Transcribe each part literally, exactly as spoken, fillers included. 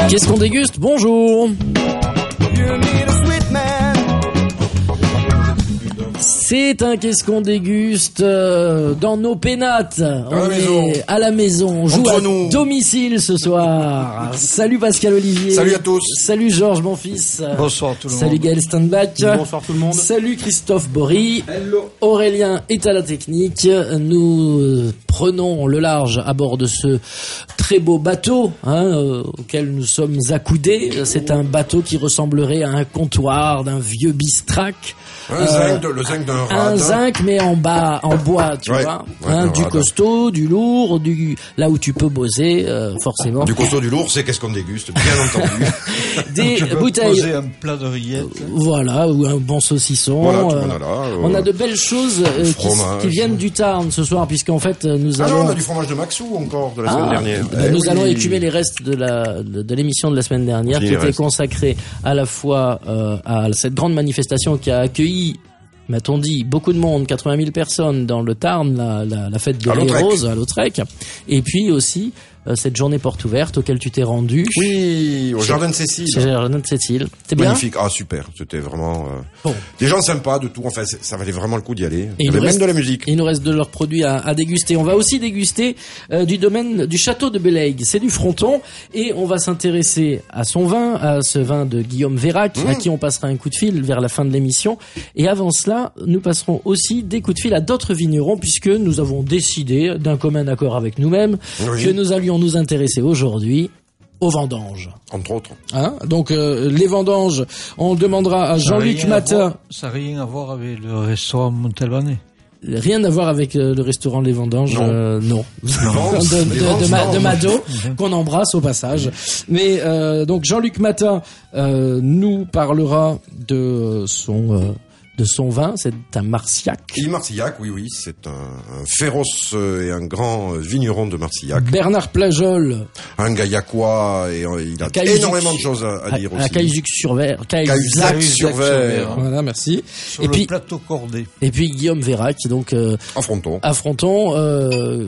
Qu'est-ce qu'on déguste? Bonjour. C'est un qu'est-ce qu'on déguste euh, dans nos pénates. On à la est maison. à la maison. On joue Entre à nous. domicile ce soir. Salut Pascal Olivier. Salut à tous. Salut Georges mon fils. Bonsoir tout le Salut monde. Gaël Standback. Bonsoir tout le monde. Salut Christophe Bory. Hello. Aurélien est à la technique. Nous euh, prenons le large à bord de ce très beau bateau hein, euh, auquel nous sommes accoudés. C'est un bateau qui ressemblerait à un comptoir d'un vieux bistrac. Un Euh, zinc, de- le zinc d'un Un radin. zinc mais en bas, en bois, tu Ouais, vois, ouais, hein, un du radin. costaud, du lourd, du là où tu peux bosser, euh, forcément. Du costaud, du lourd, c'est qu'est-ce qu'on déguste, bien entendu. Des Tu peux bouteilles, poser un plat de rillettes. voilà, ou un bon saucisson. Voilà, tout euh, le monde a là. euh, on a de belles choses euh, qui, fromage. qui viennent du Tarn ce soir, puisqu'en fait euh, nous Ah allons. non, on a du fromage de Maxou encore, de la semaine Ah, dernière. bah, Eh nous oui. allons écumer les restes de la de, de l'émission de la semaine dernière, Qui qui les était restes consacrée à la fois euh, à cette grande manifestation qui a accueilli, m'a-t-on dit, beaucoup de monde, quatre-vingt mille personnes dans le Tarn, la, la, la fête de À les Lautrec. Roses à Lautrec, et puis aussi euh, cette journée porte ouverte auquel tu t'es rendu. Oui, au jardin de Cécile. C'est Jardin de Cécile. T'es bien? Magnifique. Ah, super. C'était vraiment, euh, Bon. des gens sympas, de tout. Enfin, c'est- ça valait vraiment le coup d'y aller. Il y il avait nous même reste- de la musique. Il nous reste de leurs produits à, à déguster. On va aussi déguster euh, du domaine du château de Bellaigue. C'est du Fronton et on va s'intéresser à son vin, à ce vin de Guillaume Vérac, Mmh. à qui on passera un coup de fil vers la fin de l'émission. Et avant cela, nous passerons aussi des coups de fil à d'autres vignerons puisque nous avons décidé, d'un commun accord avec nous-mêmes, Oui. que nous allions nous intéresser aujourd'hui aux vendanges. Entre autres. Hein Donc euh, les vendanges, on demandera à Ça a Jean-Luc rien à Matin. voir- Ça n'a rien à voir avec le restaurant Montalbanais. Rien à voir avec euh, le restaurant Les Vendanges, Non. euh, non. Ventes, de, les de, ventes, de, Ma- non. de Mado, qu'on embrasse au passage. Mais euh, donc Jean-Luc Matin euh, nous parlera de son euh, de son vin, c'est un Marcillac. Yves Marcillac, oui, oui, c'est un, un féroce euh, et un grand euh, vigneron de Marcillac. Bernard Plajol Un gaillacois, et euh, il a Cahuzac. énormément de choses à, à à, dire à aussi. Cahuzac-sur-Vert. Cahuzac sur sur verre, verre. Voilà, merci. Sur Et le puis plateau cordé. et puis Guillaume Vérac, donc euh, affrontons. affrontons. Euh,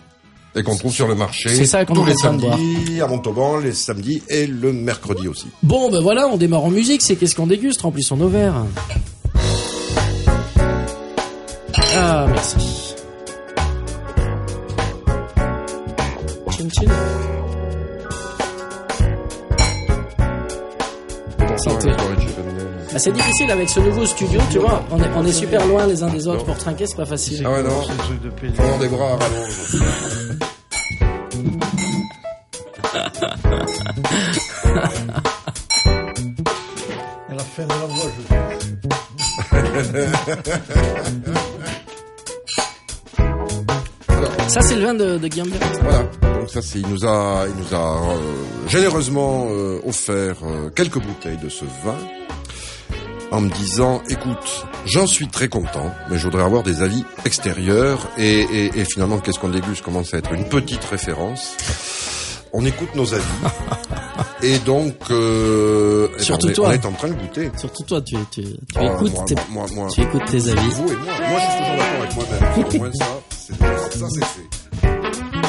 Et qu'on trouve sur le marché C'est ça qu'on tous est les en train de samedis, à Montauban, les samedis et le mercredi aussi. Bon, ben voilà, on démarre en musique. C'est qu'est-ce qu'on déguste? Remplissons nos verres. Ah, merci. Chin chin. Santé. Ah, c'est difficile avec ce nouveau studio, tu vois. On est, on est super loin les uns des autres. Pour trinquer, c'est pas facile. Ah ouais, non. C'est un truc de pédé. Faut avoir des bras à rallonge. À la fin de la voie, je Ça, c'est le vin de, de Guillaume Vérac. Voilà. Donc ça, c'est, il nous a, il nous a euh, généreusement euh, offert euh, quelques bouteilles de ce vin en me disant, écoute, j'en suis très content, mais je voudrais avoir des avis extérieurs et, et, et finalement, qu'est-ce qu'on déguste commence à être une petite référence. On écoute nos avis et donc euh, eh ben, Surtout on, est, toi. on est en train de goûter. Surtout toi, tu, tu, tu Oh, écoutes, moi, tes, moi, moi, tu écoutes tes avis. Vous et moi, moi je suis toujours d'accord avec moi-même. Au moins ça, c'est, ça c'est fait.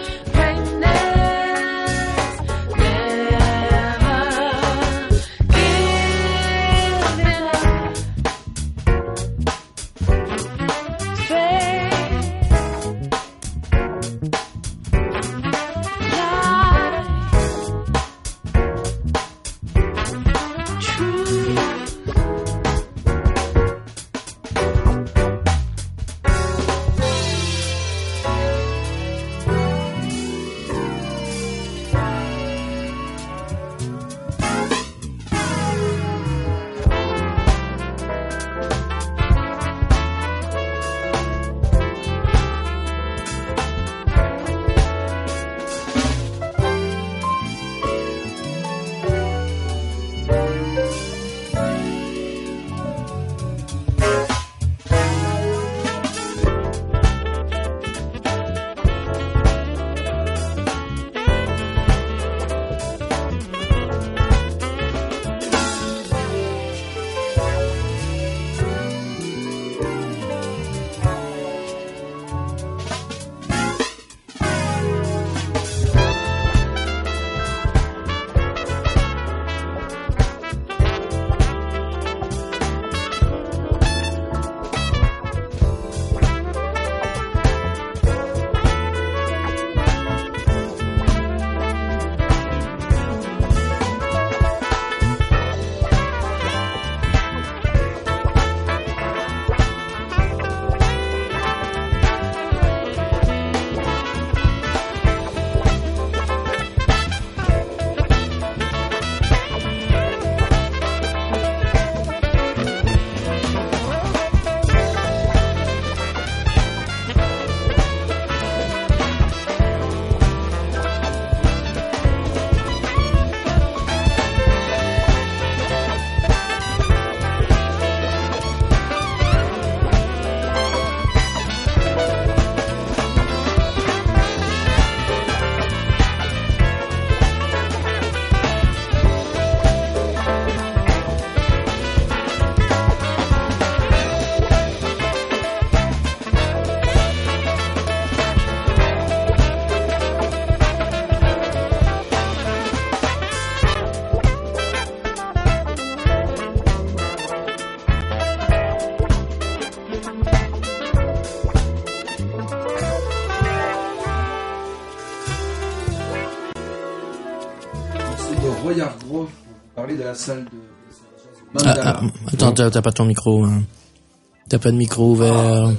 Give Groove pour parler de la salle de... Ah, ah, attends, t'as, t'as pas ton micro. Hein. T'as pas de micro ouvert.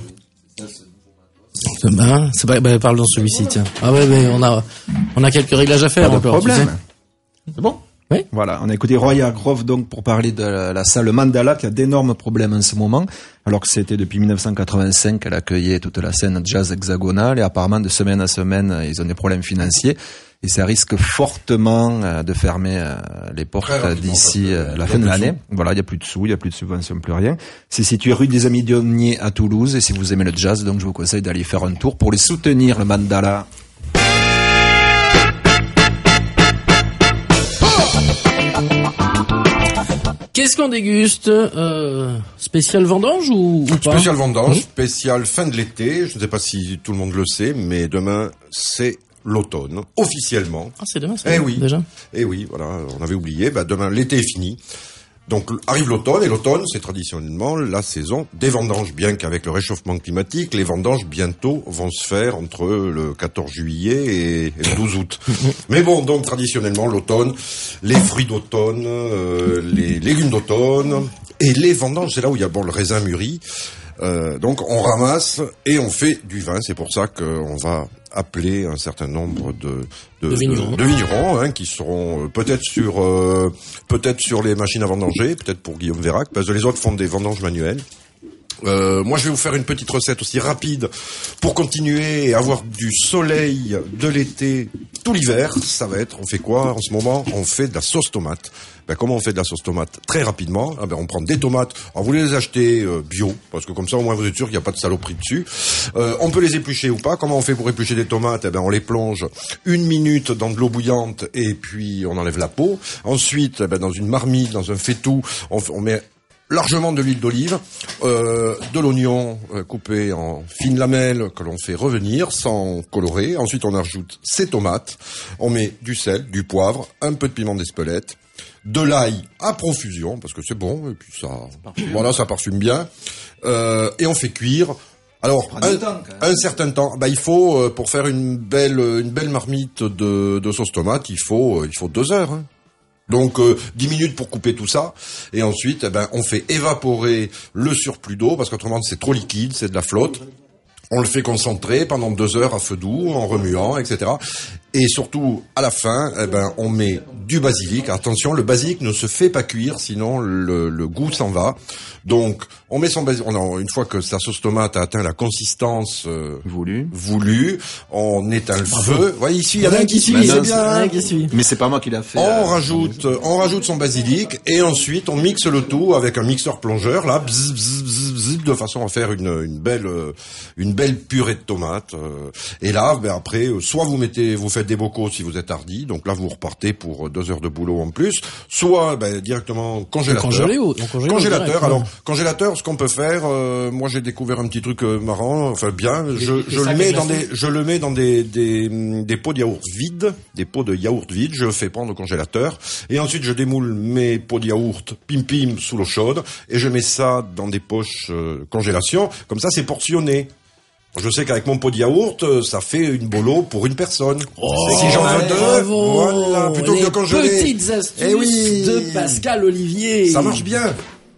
Ben, c'est pas, ben, parle dans celui-ci, tiens. Ah ouais, mais on a, on a quelques réglages à faire pas de encore. problème. Tu sais. C'est bon? Oui. Voilà. On a écouté Roya Grove, donc, pour parler de la, la salle Mandala, qui a d'énormes problèmes en ce moment. Alors que c'était depuis mille neuf cent quatre-vingt-cinq qu'elle accueillait toute la scène jazz hexagonale. Et apparemment, de semaine à semaine, ils ont des problèmes financiers. Et ça risque fortement euh, de fermer euh, les portes d'ici euh, la fin de l'année. Voilà, il y a plus de sous, il y a plus de subventions, plus rien. C'est situé rue des Amis Dionnier à Toulouse. Et si vous aimez le jazz, donc je vous conseille d'aller faire un tour pour les soutenir, le Mandala. Qu'est-ce qu'on déguste euh, Spécial vendange ou, ou pas? Spécial vendange, Oui. spécial fin de l'été. Je ne sais pas si tout le monde le sait, mais demain, c'est l'automne, officiellement. Ah, c'est demain, c'est Eh bon, oui. déjà. Eh oui, voilà, on avait oublié. Bah, demain, l'été est fini. Donc arrive l'automne, et l'automne, c'est traditionnellement la saison des vendanges, bien qu'avec le réchauffement climatique, les vendanges bientôt vont se faire entre le quatorze juillet et, et le douze août. Mais bon, donc traditionnellement l'automne, les fruits d'automne, euh, les légumes d'automne, et les vendanges, c'est là où il y a bon le raisin mûri. Euh, donc on ramasse et on fait du vin. C'est pour ça qu'on va appeler un certain nombre de de, De vignerons, de, de vignerons hein, qui seront euh, peut-être sur euh, peut-être sur les machines à vendanger, peut-être pour Guillaume Vérac, parce que les autres font des vendanges manuelles. Euh, moi, je vais vous faire une petite recette aussi rapide pour continuer et avoir du soleil de l'été tout l'hiver. Ça va être, on fait quoi en ce moment? On fait de la sauce tomate. Ben, comment on fait de la sauce tomate? Très rapidement, ah ben, on prend des tomates. Alors, vous les achetez euh, bio, parce que comme ça, au moins, vous êtes sûr qu'il n'y a pas de saloperie dessus. Euh, on peut les éplucher ou pas. Comment on fait pour éplucher des tomates? Eh ben, on les plonge une minute dans de l'eau bouillante et puis on enlève la peau. Ensuite, eh ben, dans une marmite, dans un faitout, on, on met largement de l'huile d'olive, euh, de l'oignon euh, coupé en fines lamelles que l'on fait revenir sans colorer. Ensuite, on ajoute ces tomates. On met du sel, du poivre, un peu de piment d'Espelette, de l'ail à profusion parce que c'est bon et puis ça, voilà, ça parfume bien. Euh, et on fait cuire. Alors, un, temps, un certain temps. Bah, il faut euh, pour faire une belle, une belle marmite de, de sauce tomate, il faut, euh, il faut deux heures. Hein. Donc euh, dix minutes pour couper tout ça, et ensuite eh ben, on fait évaporer le surplus d'eau, parce qu'autrement c'est trop liquide, c'est de la flotte. On le fait concentrer pendant deux heures à feu doux, en remuant, et cetera. Et surtout, à la fin, eh ben, on met du basilic. Attention, le basilic ne se fait pas cuire, sinon le, le goût s'en va. Donc, on met son basilic. On a, une fois que sa sauce tomate a atteint la consistance euh, voulue, voulue, on éteint le Bravo. feu. Vous voyez ici, il y en a un qui suit, c'est bien. Mais c'est pas moi qui l'a fait. On euh, rajoute, on rajoute son basilic et ensuite on mixe le tout avec un mixeur plongeur là, bzz, bzz, bzz, bzz, de façon à faire une, une belle, une belle purée de tomates. Et là, ben après, soit vous mettez, vous faites des bocaux si vous êtes hardi, donc là vous repartez pour deux heures de boulot en plus, soit ben, directement congélateur. Congéléo, congéléo, congélateur. Direct, alors ouais. Congélateur, ce qu'on peut faire, euh, moi j'ai découvert un petit truc euh, marrant, enfin bien. Des, je, des je le mets dans des, je le mets dans des, des, des pots de yaourt vides, des pots de yaourt vides. Je le fais prendre au congélateur et ensuite je démoule mes pots de yaourt pim pim sous l'eau chaude et je mets ça dans des poches euh, congélation. Comme ça, c'est portionné. Je sais qu'avec mon pot de yaourt, ça fait une bolo pour une personne. Oh, si j'en veux deux, bravo. voilà, plutôt Les que congeler. Petites astuces eh oui. de Pascal Olivier. Ça marche bien.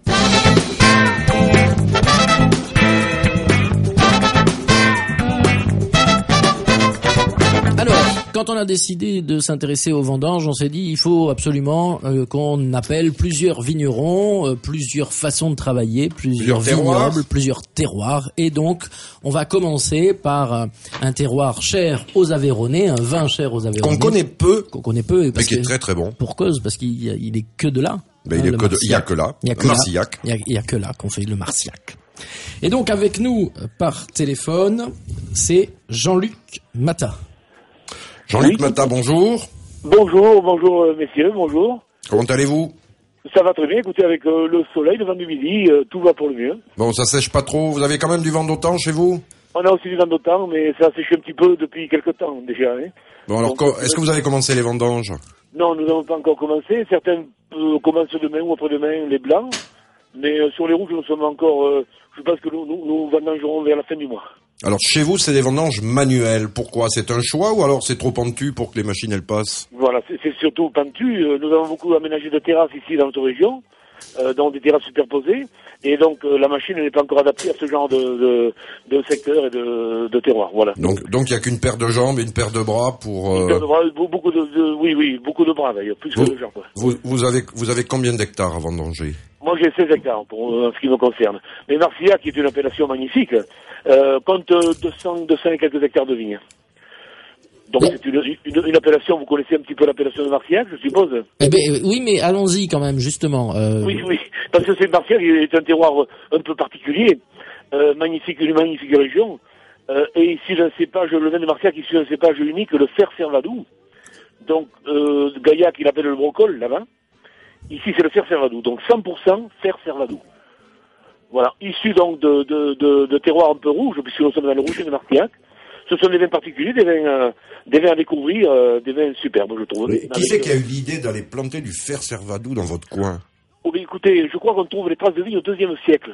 Alors, quand on a décidé de s'intéresser aux vendanges, on s'est dit il faut absolument euh, qu'on appelle plusieurs vignerons, euh, plusieurs façons de travailler, plusieurs, Plusieurs terroirs. vignobles, plusieurs terroirs. Et donc, on va commencer par euh, un terroir cher aux Aveyronnais, un vin cher aux Aveyronnais. Qu'on connaît peu, Qu'on connaît peu. mais Parce qui est que, très très bon. pour cause, parce qu'il y a- il est que de là. Ben, hein, il, est le que de, il y a Marcillac. que là. Il y a que Le là. Marcillac. Il y a, il y a que là qu'on fait le Marcillac. Et donc, avec nous, euh, par téléphone, c'est Jean-Luc Matta. Jean-Luc Oui. Matta, bonjour. Bonjour, bonjour euh, messieurs, bonjour. Comment allez-vous? Ça va très bien, écoutez, avec euh, le soleil, le vent du midi, euh, tout va pour le mieux. Bon, ça sèche pas trop. Vous avez quand même du vent d'automne chez vous? On a aussi du vent d'automne, mais ça séché un petit peu depuis quelques temps déjà. Hein. Bon, alors, Donc, co- est-ce que vous avez commencé les vendanges? Non, nous n'avons pas encore commencé. Certains euh, commencent demain ou après-demain, les blancs. Mais euh, sur les rouges, nous sommes encore... Euh, je pense que nous, nous, nous vendangerons vers la fin du mois. Alors chez vous, c'est des vendanges manuelles. Pourquoi? C'est un choix ou alors c'est trop pentu pour que les machines elles passent? Voilà, c'est, c'est surtout pentu. Euh, Nous avons beaucoup aménagé de terrasses ici dans notre région, euh, dans des terrasses superposées, et donc euh, la machine n'est pas encore adaptée à ce genre de, de, de secteur et de, de terroir. Voilà. Donc donc il y a qu'une paire de jambes et une paire de bras pour. Euh... Une paire de bras, beaucoup de, de, oui oui, beaucoup de bras d'ailleurs, plus vous, que de jambes. Vous, vous avez vous avez combien d'hectares à vendanger? Moi j'ai seize hectares pour euh, ce qui me concerne. Mais Marcillac, qui est une appellation magnifique, euh, compte deux cents, deux cents et quelques hectares de vignes. Donc c'est une, une, une appellation, vous connaissez un petit peu l'appellation de Marcillac, je suppose? Eh ben, oui, mais allons-y quand même, justement. Euh... Oui, oui, parce que c'est Marcillac est un terroir un peu particulier, euh, magnifique, une magnifique région, euh, et ici un cépage, le vin de Marcillac issu d'un cépage unique, le fer Servadou. Donc euh, Gaillac, il appelle le brocol là-bas. Ici, c'est le fer Servadou, donc cent pour cent fer Servadou. Voilà, issu donc de, de, de, de terroirs un peu rouges, puisque nous sommes dans le rouge de Marcillac. Ce sont des vins particuliers, des vins, euh, des vins à découvrir, euh, des vins superbes, je trouve. Mais qui c'est qui a eu l'idée d'aller planter du fer Servadou dans votre coin? Oh, mais écoutez, je crois qu'on trouve les traces de vie au deuxième siècle.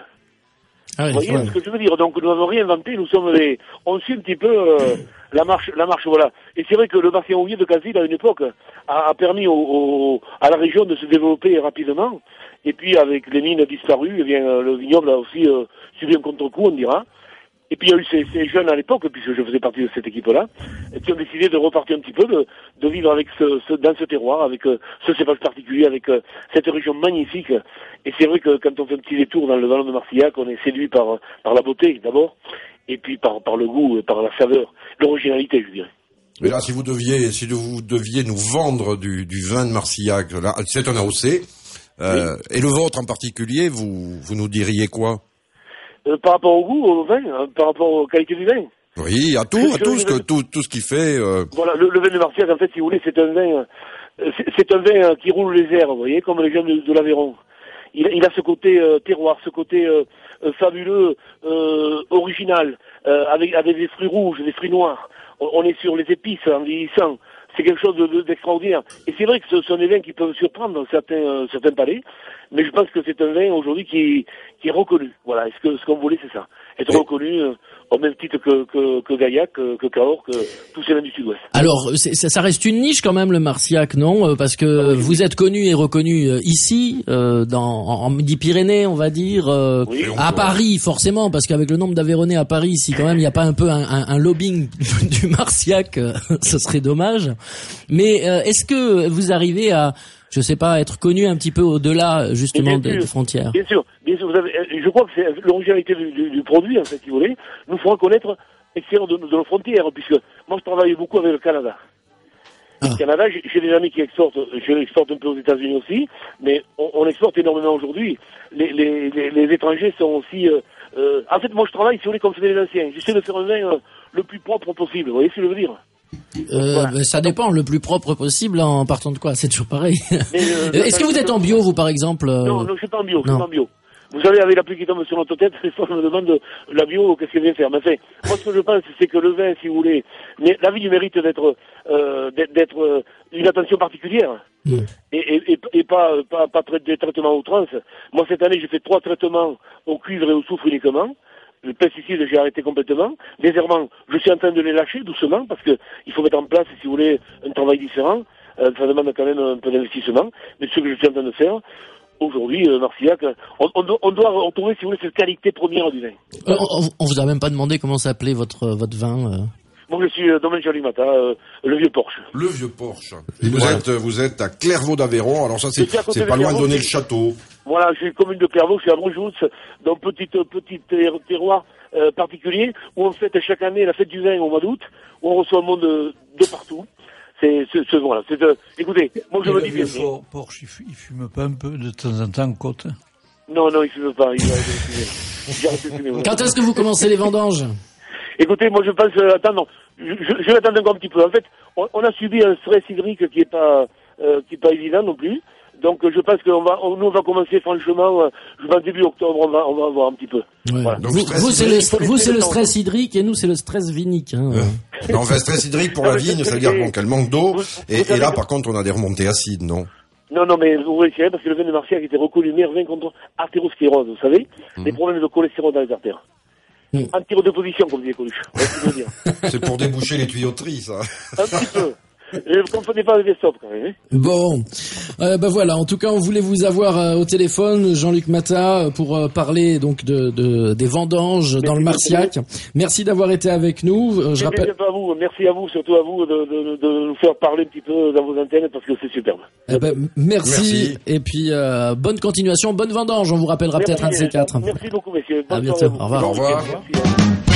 Ah oui, vous voyez ouais. ce que je veux dire? Donc nous n'avons rien inventé, nous sommes les... On suit un petit peu euh, la marche, la marche, voilà. Et c'est vrai que le bassin houiller de Casil, à une époque, a, a permis au, au, à la région de se développer rapidement. Et puis avec les mines disparues, eh bien, le vignoble a aussi euh, subi un contre-coup, on dira. Et puis il y a eu ces, ces jeunes à l'époque, puisque je faisais partie de cette équipe-là, qui ont décidé de repartir un petit peu, de, de vivre avec ce, ce, dans ce terroir, avec euh, ce cépage particulier, avec euh, cette région magnifique. Et c'est vrai que quand on fait un petit détour dans le vallon de Marcillac, on est séduit par, par la beauté d'abord, et puis par, par le goût, et par la saveur, l'originalité, je dirais. Mais là, si vous deviez, si vous deviez nous vendre du, du vin de Marcillac, là, c'est un A O C, euh, oui. Et le vôtre en particulier, vous, vous nous diriez quoi? Euh, par rapport au goût, au vin, hein, par rapport aux qualités du vin. Oui, à tout, à tout ce que, tout, tout ce qui fait. Euh... Voilà, le, le vin de Marcillac, en fait, si vous voulez, c'est un vin, euh, c'est, c'est un vin euh, qui roule les airs, vous voyez, comme les gens de, de l'Aveyron. Il, il a ce côté euh, terroir, ce côté euh, euh, fabuleux, euh, original, euh, avec, avec des fruits rouges, des fruits noirs. On, on est sur les épices en vieillissant. C'est quelque chose de, de, d'extraordinaire. Et c'est vrai que ce sont des vins qui peuvent surprendre dans certains, euh, certains palais, mais je pense que c'est un vin aujourd'hui qui, qui est reconnu. Voilà, est-ce que ce qu'on voulait, c'est ça. Être oui. reconnu euh, au même titre que, que, que Gaillac, que, que Cahors, que tous ces vins du Sud-Ouest. Alors, c'est, ça reste une niche quand même, le Marcillac, non? Parce que ah, oui. vous êtes connu et reconnu euh, ici, euh, dans, en, en Midi-Pyrénées, on va dire, euh, oui, à Paris, forcément, parce qu'avec le nombre d'Aveyronais à Paris, si quand même il n'y a pas un peu un, un, un lobbying du Marcillac, euh, ce serait dommage. Mais euh, est-ce que vous arrivez à, je sais pas, être connu un petit peu au-delà justement des, des frontières? Bien sûr, bien sûr. Vous avez, je crois que c'est l'originalité du, du, du produit, en fait, si vous voulez, nous fera connaître l'extérieur de, de nos frontières, puisque moi je travaille beaucoup avec le Canada. Ah. Le Canada, j'ai, j'ai des amis qui exportent, je l'exporte un peu aux États-Unis aussi, mais on, on exporte énormément aujourd'hui. Les, les, les, les étrangers sont aussi. Euh, euh, en fait, moi je travaille, si vous voulez, comme faisaient les anciens. J'essaie de faire un vin euh, le plus propre possible. Vous voyez ce que je veux dire? Euh, voilà. ben, ça dépend, le plus propre possible en partant de quoi? C'est toujours pareil. Mais, euh, Est-ce que vous êtes en bio, vous, par exemple? Non, non, je suis pas en bio, je suis pas en bio. Vous savez, avec la pluie qui tombe sur notre tête, des fois, je me demande la bio, qu'est-ce qu'elle vient faire. Mais enfin, moi, ce que je pense, c'est que le vin, si vous voulez, la vie du mérite d'être, euh, d'être euh, une attention particulière. Mmh. Et, et, et, et pas, pas, pas des traitements à outrance. Moi, cette année, j'ai fait trois traitements au cuivre et au soufre uniquement. Le pesticide, j'ai arrêté complètement. Les herbants, je suis en train de les lâcher doucement parce que il faut mettre en place, si vous voulez, un travail différent. Euh, ça demande quand même un peu d'investissement. Mais ce que je suis en train de faire, aujourd'hui, euh, Marcillac, on, on, on doit retrouver, si vous voulez, cette qualité première du vin. Euh, on, on vous a même pas demandé comment s'appelait votre, votre vin euh... Moi, je suis euh, Domaine Jalimata, euh, le Vieux Porche. Le Vieux Porche. Et vous êtes, vous êtes à Clairvaux d'Aveyron. Alors ça, c'est, c'est pas loin de donner le château. Voilà, je suis commune de Clairvaux, je suis à Brujoux, dans un petit, petit terroir euh, particulier, où on fête chaque année la fête du vin au mois d'août, où on reçoit le monde de, de partout. C'est, c'est, c'est voilà. C'est, euh, écoutez, moi je me dis bien. Le Porche, il, il fume pas un peu de temps en temps, côte? Non, non, il fume pas. Il va fumer. Quand est-ce que vous commencez les vendanges? Écoutez, moi je pense euh, attendre, je, je, je vais attendre encore un petit peu. En fait, on, on a subi un stress hydrique qui est pas euh, qui est pas évident non plus. Donc je pense qu'on va, on, nous on va commencer franchement, euh, je pense début octobre, on va, on va voir un petit peu. Ouais. Voilà. Donc, vous, vous c'est le, vous c'est le stress hydrique et nous c'est le stress vinique. Hein. Ouais. Non, enfin stress hydrique pour la vigne, c'est-à-dire bon, qu'elle manque d'eau. Vous, et, vous et là, par contre, on a des remontées acides, non? Non, non, mais vous vérifiez parce que le vin de Marcillac était reconnu meilleur vin contre athérosclérose, vous savez, mm-hmm. les problèmes de cholestérol dans les artères. mm. en tir de position, comme disait Coluche. dire. C'est pour déboucher les tuyauteries, ça. Un petit peu. Ne comprenez pas avec les stops quand même. Hein. Bon, euh, bah voilà. En tout cas, on voulait vous avoir euh, au téléphone, Jean-Luc Matat, pour euh, parler donc de, de des vendanges merci dans le Marciac. Merci d'avoir été avec nous. Euh, je merci rappelle. À vous, merci à vous, surtout à vous de, de, de nous faire parler un petit peu dans vos antennes parce que c'est superbe. Eh ben, merci. merci. Et puis euh, bonne continuation, bonne vendange. On vous rappellera merci, peut-être un de ces quatre. Merci beaucoup, messieurs. Bonne à bientôt. À au revoir. Au revoir. Merci.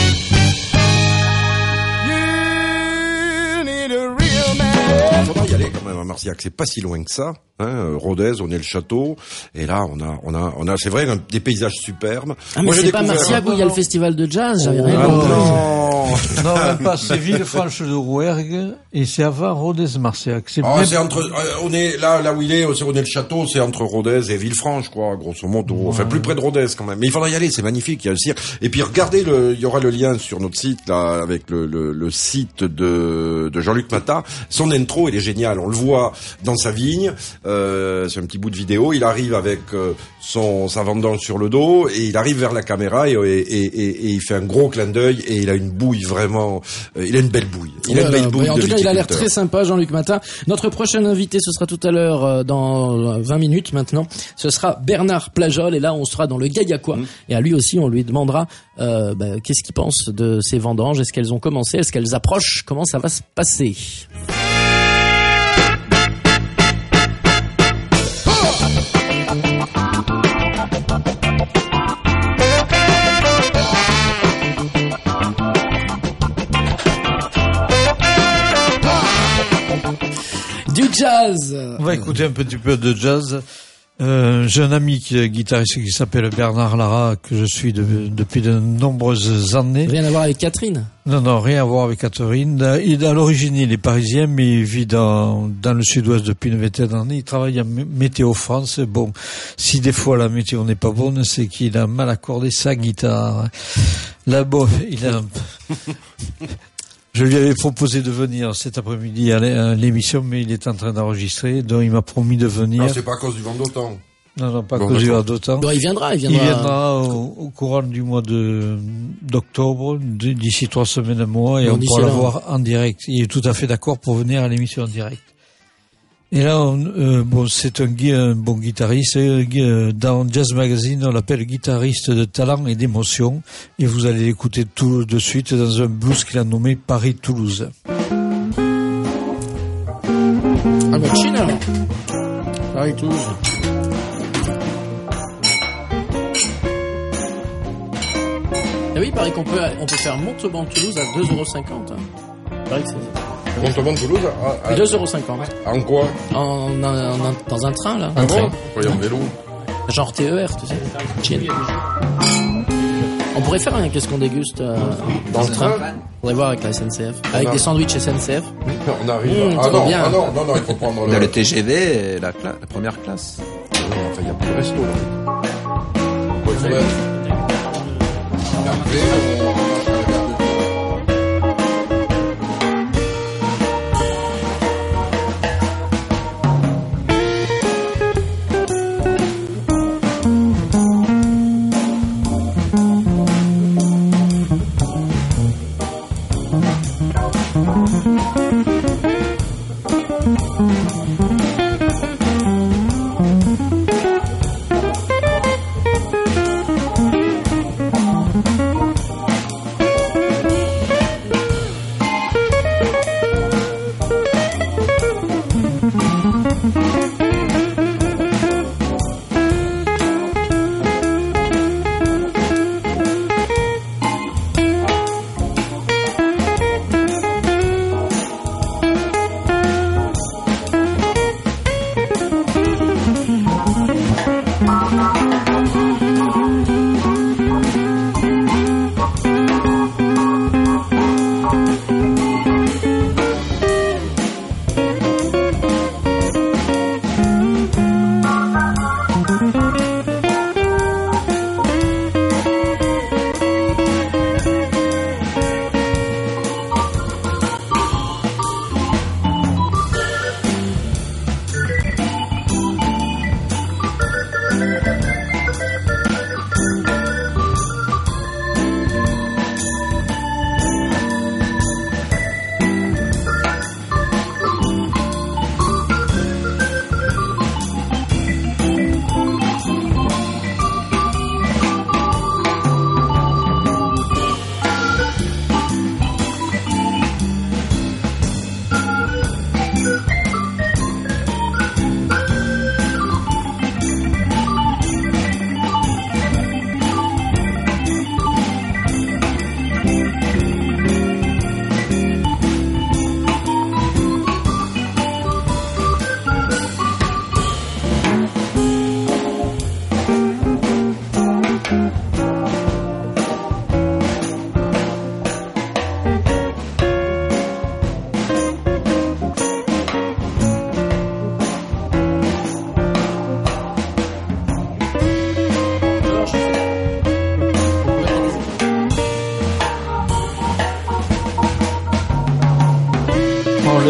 Il faudra y aller quand même à Marciac, c'est pas si loin que ça. Hein, Rodez, on est le château, et là on a, on a, on a, c'est vrai, des paysages superbes. Ah mais Moi, c'est j'ai pas découvert... Marciac où il y a le festival de jazz, j'avais oh, rien compris. Non, non, même pas. C'est Villefranche de Rouergue et c'est avant Rodez-Marciac. C'est, ah, même... c'est entre, euh, on est là, là où il est, on est le château, c'est entre Rodez et Villefranche, quoi, grosso modo. Ouais. Enfin, plus près de Rodez quand même. Mais il faudra y aller, c'est magnifique, il y a le cirque. Et puis regardez, le, il y aura le lien sur notre site là avec le, le, le site de, de Jean-Luc Matat. Son intro, il est génial. On le voit dans sa vigne. Euh, c'est un petit bout de vidéo. Il arrive avec euh, son sa vendange sur le dos et il arrive vers la caméra et, et, et, et, et il fait un gros clin d'œil et il a une bouille vraiment. Euh, il a une belle bouille. Il voilà, a une belle bouille. En de tout cas, il a l'air très sympa, Jean-Luc Matat. Notre prochain invité, ce sera tout à l'heure euh, dans vingt minutes maintenant. Ce sera Bernard Plajol et là, on sera dans le Gaillacois. Mmh. Et à lui aussi, on lui demandera euh, bah, qu'est-ce qu'il pense de ces vendanges. Est-ce qu'elles ont commencé? Est-ce qu'elles approchent? Comment ça va se passer? Du jazz. On va écouter un petit peu de jazz. Euh, j'ai un ami qui est guitariste qui s'appelle Bernard Lara, que je suis de, depuis de nombreuses années. Rien à voir avec Catherine? Non, non, rien à voir avec Catherine. Il, à l'origine, il est parisien, mais il vit dans, dans le sud-ouest depuis une vingtaine d'années. Il travaille à Météo France. Bon, si des fois la météo n'est pas bonne, c'est qu'il a mal accordé sa guitare. Là, bon, il a... Je lui avais proposé de venir cet après-midi à l'émission, mais il est en train d'enregistrer, donc il m'a promis de venir. Non, c'est pas à cause du vent d'automne. Non, non, pas à bon, cause du vent d'automne. Bon, il viendra, il viendra. Il viendra au, au courant du mois de, d'octobre, d'ici trois semaines, un mois, et bon, on pourra le voir en direct. Il est tout à fait d'accord pour venir à l'émission en direct. Et là, on, euh, bon, c'est un, un bon guitariste. Euh, dans Jazz Magazine, on l'appelle guitariste de talent et d'émotion. Et vous allez l'écouter tout de suite dans un blues qu'il a nommé Paris-Toulouse. Ah, bon, Chine, alors. Paris-Toulouse. Ah oui, il paraît qu'on peut, on peut faire Montauban-Toulouse à deux euros cinquante. Hein. Il paraît que c'est... Montauban-Toulouse à, à... deux euros cinquante. En quoi? en, en, en, Dans un train, là. Un un train. train. En vélo. Genre T E R, tu sais. Chine. On pourrait faire un qu'est-ce qu'on déguste euh, dans le train. On pourrait voir avec la S N C F. Avec a... des sandwichs S N C F. On arrive. Mmh, ah, non, bien. ah non, non, non, il faut prendre le... le T G V et la, cla... la première classe. Ah non, enfin, il n'y a plus de resto, là. Bon, il faudrait... Après, on...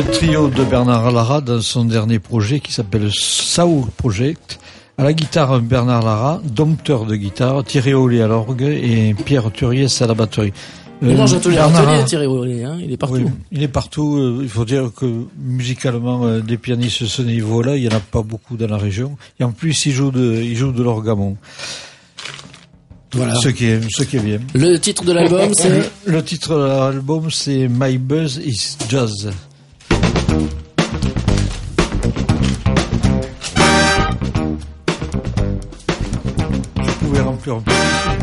le trio de Bernard Lara dans son dernier projet qui s'appelle Soul Project. À la guitare, Bernard Lara, dompteur de guitare, Thierry Ollet à l'orgue et Pierre Turiès à la batterie. Il mange à tous les Bernard... ateliers, Thierry Ollet, hein, il est partout. Oui, il est partout. Il faut dire que musicalement, euh, des pianistes de ce niveau-là, il y en a pas beaucoup dans la région. Et en plus, il joue de, il joue de l'orgamon. Voilà. Ce qui est, ce qui est bien. Le titre de l'album, c'est? Le titre de l'album, c'est My Buzz is Jazz. Je pouvais remplir un peu.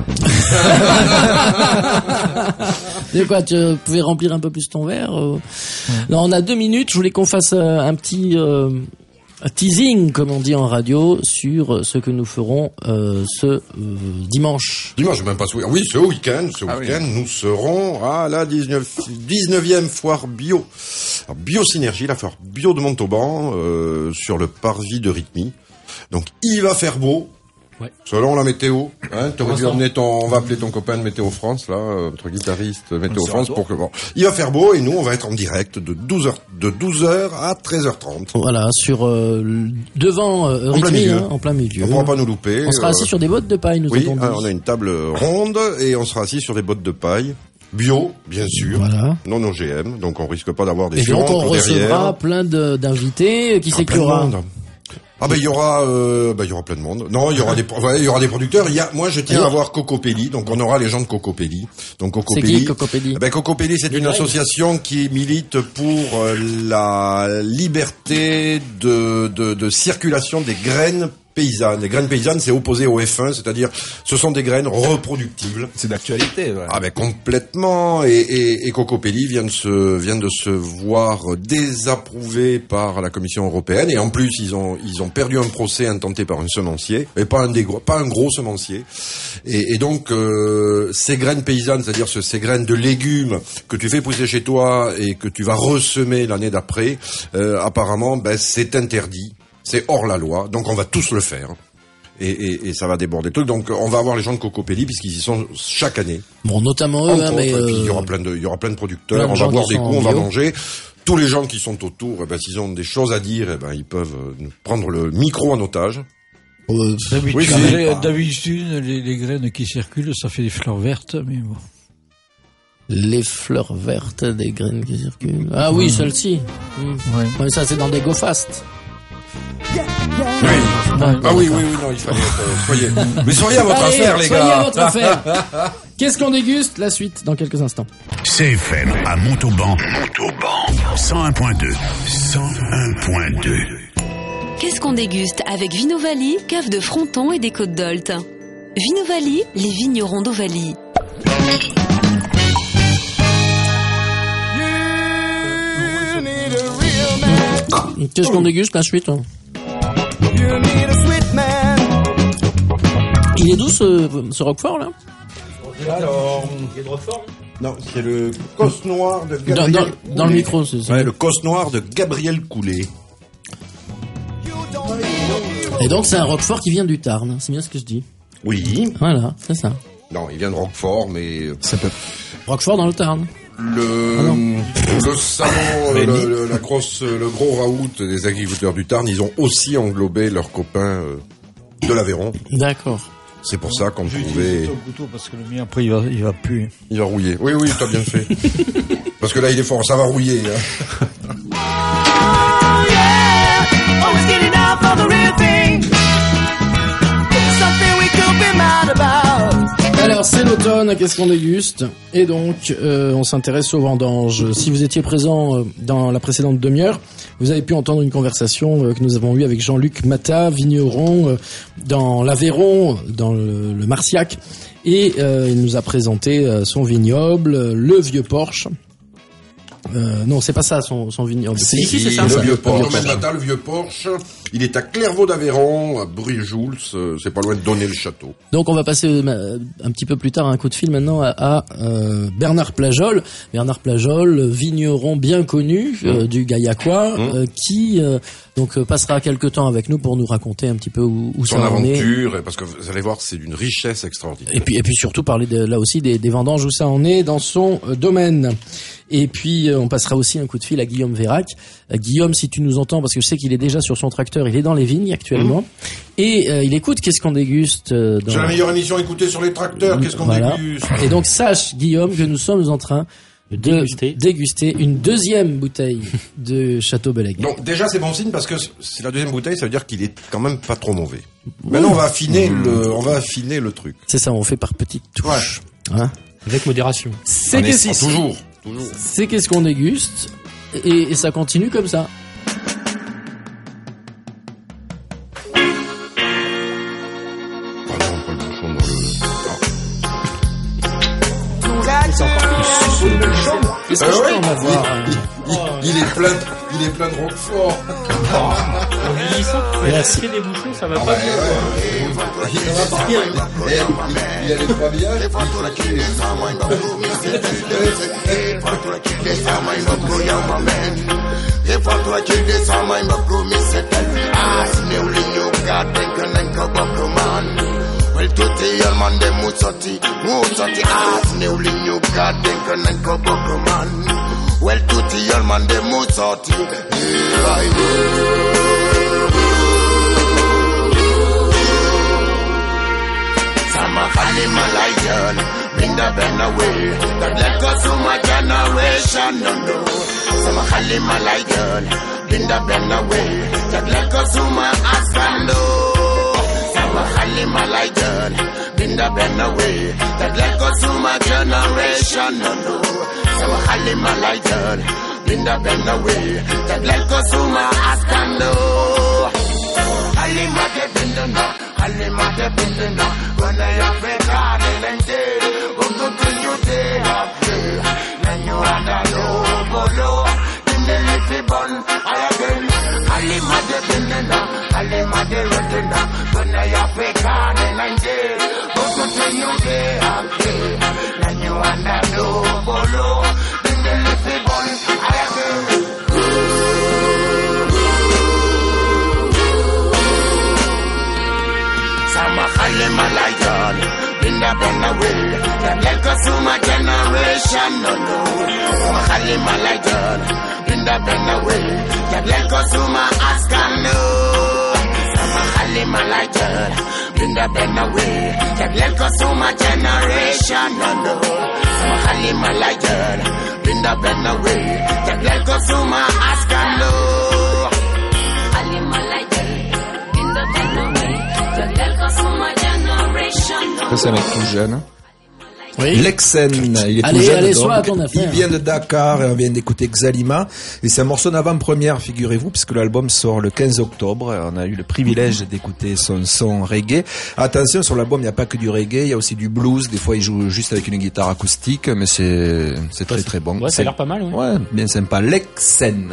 De quoi, tu pouvais remplir un peu plus ton verre? euh... Là, on a deux minutes. Je voulais qu'on fasse euh, un petit euh, un teasing, comme on dit en radio, sur ce que nous ferons euh, ce euh, dimanche. Dimanche, même pas ce week-end. Oui, ce week-end, ce Ah week-end, oui. nous serons à la dix-neuvième foire bio. Alors, Biosynergie, la foire bio de Montauban, euh, sur le parvis de Rythmie. Donc, il va faire beau. Ouais. Selon la météo, hein, t'aurais dû l'instant. emmener ton, on va appeler ton copain de Météo France, là, euh, notre guitariste Météo France, pour que, bon, il va faire beau et nous, on va être en direct de douze heures, de douze heures à treize heures trente. Voilà, sur euh, l- devant euh, En plein Rythmie, milieu. hein, en plein milieu. On pourra pas nous louper. On sera euh, assis sur des bottes de paille, nous Oui, avons dit. hein, on a une table ronde et on sera assis sur des bottes de paille. Bio, bien sûr. Voilà. Non O G M, donc on risque pas d'avoir des Et donc on fientes recevra derrière. plein de, d'invités. Qui Ah, c'est qu'il y plein de aura? monde. Ah ben il y aura, euh, ben il y aura plein de monde. Non, il y aura des, ouais, il y aura des producteurs. Il y a, moi je tiens Et- à avoir Cocopelli, donc on aura les gens de Cocopelli. Donc C'est Cocopelli. qui, Cocopelli? Eh ben Cocopelli, c'est Des une graines. association qui milite pour euh, la liberté de, de, de circulation des graines paysannes. Les graines paysannes, c'est opposé au F un, c'est-à-dire ce sont des graines reproductibles. C'est d'actualité. Ouais. Ah ben complètement, et, et, et Cocopelli vient de se vient de se voir désapprouvé par la Commission européenne, et en plus ils ont ils ont perdu un procès intenté par un semencier, et pas un des gros, pas un gros semencier, et, et donc euh, ces graines paysannes, c'est-à-dire ce, ces graines de légumes que tu fais pousser chez toi et que tu vas ressemer l'année d'après, euh, apparemment ben c'est interdit. C'est hors la loi, donc on va tous le faire. Et, et, et ça va déborder le truc. Donc on va avoir les gens de Cocopelli puisqu'ils y sont chaque année. Bon, notamment eux, Entre hein, autres, mais et puis, il y euh, aura plein de, il y aura plein de producteurs. plein de On gens va boire qui des sont coups, en on va bio. manger. Tous les gens qui sont autour, eh ben, s'ils ont des choses à dire, eh ben, ils peuvent euh, nous prendre le micro en otage. euh, D'habitude, Oui, c'est- les, d'habitude, les, les graines qui circulent, ça fait des fleurs vertes, mais bon. les fleurs vertes des graines qui circulent. Ah oui, celle-ci. Hmm. Ouais. Ouais, ça c'est dans des Go Fast. Oui. Ah oui, oui, oui, non, il fallait être, euh, soyez, mais soyez à votre Allez, affaire, les soyez gars. à votre affaire. Qu'est-ce qu'on déguste? La suite dans quelques instants. C F M à Montauban. Montauban. cent un point deux. cent un point deux. Qu'est-ce qu'on déguste avec Vinovali, cave de Fronton et des Côtes d'Olt. Vinovali, les vignerons d'Ovalie. Qu'est-ce qu'on déguste? La suite. hein Il est d'où ce, ce Roquefort là? Alors, non, c'est le cos noir de Dans, Gabriel. dans, dans le micro, c'est ça. Ouais, le cos noir de Gabriel Coulet. Et donc c'est un Roquefort qui vient du Tarn. C'est bien ce que je dis. Oui. Voilà, c'est ça. Non, il vient de Roquefort, mais Ça peut. Roquefort dans le Tarn. le, le salon, le, le- la grosse, le gros raout des agriculteurs du Tarn, ils ont aussi englobé leurs copains euh, de l'Aveyron. D'accord. C'est pour ça qu'on J'ai pouvait... utilisé ton couteau parce que le mien, après, il va, il va puer. Il va rouiller. Oui, oui, t'as bien fait. Parce que là, il est fort, ça va rouiller. Hein. Alors c'est l'automne, qu'est-ce qu'on déguste? Et donc euh, on s'intéresse aux vendanges. Si vous étiez présent euh, dans la précédente demi-heure, vous avez pu entendre une conversation euh, que nous avons eue avec Jean-Luc Mata, vigneron euh, dans l'Aveyron, dans le, le Marciac, et euh, il nous a présenté euh, son vignoble, euh, le Vieux Porche. Euh, non, c'est pas ça son, son vignoble. Si, si, c'est ça. le ça. vieux Le Porsche. Vieux Le matin, le vieux Porsche. Il est à Clairvaux d'Aveyron, à Bruy-Joules. euh, C'est pas loin de Donner-le-Château. Donc on va passer euh, un petit peu plus tard un coup de fil maintenant à, à euh, Bernard Plajol. Bernard Plajol, vigneron bien connu euh, du Gaillacois, Mmh. euh, qui euh, donc euh, passera quelques temps avec nous pour nous raconter un petit peu où, où Son ça en est. aventure, et parce que vous allez voir, c'est d'une richesse extraordinaire. Et puis, et puis surtout parler de, là aussi des, des vendanges où ça en est dans son euh, domaine. Et puis euh, on passera aussi un coup de fil à Guillaume Vérac. Euh, Guillaume, si tu nous entends, parce que je sais qu'il est déjà sur son tracteur, il est dans les vignes actuellement, mmh. et euh, il écoute Qu'est-ce qu'on déguste euh, dans... C'est la meilleure émission écoutée sur les tracteurs. Qu'est-ce qu'on voilà. déguste? Et donc sache, Guillaume, que nous sommes en train de déguster, déguster une deuxième bouteille de Château Bellègue. Donc déjà c'est bon signe parce que c'est la deuxième bouteille, ça veut dire qu'il est quand même pas trop mauvais. Mmh. Maintenant on va affiner mmh. le, on va affiner le truc. C'est ça, on fait par petites touches. Ouais. Hein? Avec modération. C'est qu'est-ce est... toujours, toujours. C'est qu'est-ce qu'on déguste et, et ça continue comme ça. Qu'est-ce que euh, oui, on va voir il, il, il, il est plein, il est plein de Roquefort. Merci. Des bouchons, ça va pas bien. Ça va pas bien. Il a les trois villages. Well, tutti al man de muzzati, muzzati as neuli new god denken en kabokman. Well, tutti al man de muzzati, right. Sama khali malayan, binda ben away. That let go to my generation, no no. Sama khali malayan, binda ben away. That let go to my ascando. Khali Malayan, binda ben away. That let go to my generation, no no. So Khali Malayan, binda ben away. That let go to my ascando. Khali Mate bindana, Khali Mate bindana. When I Africa, they lente, go to you day after. Then you are no bolo, in the little bun, I again. Khali Mate bindana, Khali Mate retina. When I Africa, they lente, go to you day after. Then you are no bolo, in the little bun, I again. Sama Khali Malayan, binda ben away. That let go to my generation, no no. Sama Khali Malayan, binda ben away. That let go to my ascando. Sama Khali Malayan, binda ben away. That let go to my generation, no no. Sama Khali Malayan, binda ben away. That let go to my ascando. Khali Malayan, binda ben away. Ça, c'est un mec tout jeune. Oui. Lexen, il est allez, tout jeune. Allez, donc. sois à ton affaire. Il vient de Dakar et on vient d'écouter Xalima. Et c'est un morceau d'avant-première, figurez-vous, puisque l'album sort le quinze octobre. On a eu le privilège d'écouter son son reggae. Attention, sur l'album, il n'y a pas que du reggae, il y a aussi du blues. Des fois, il joue juste avec une guitare acoustique, mais c'est, c'est très très bon. Ouais, ça a l'air pas mal, ouais. Ouais, bien sympa. Lexen.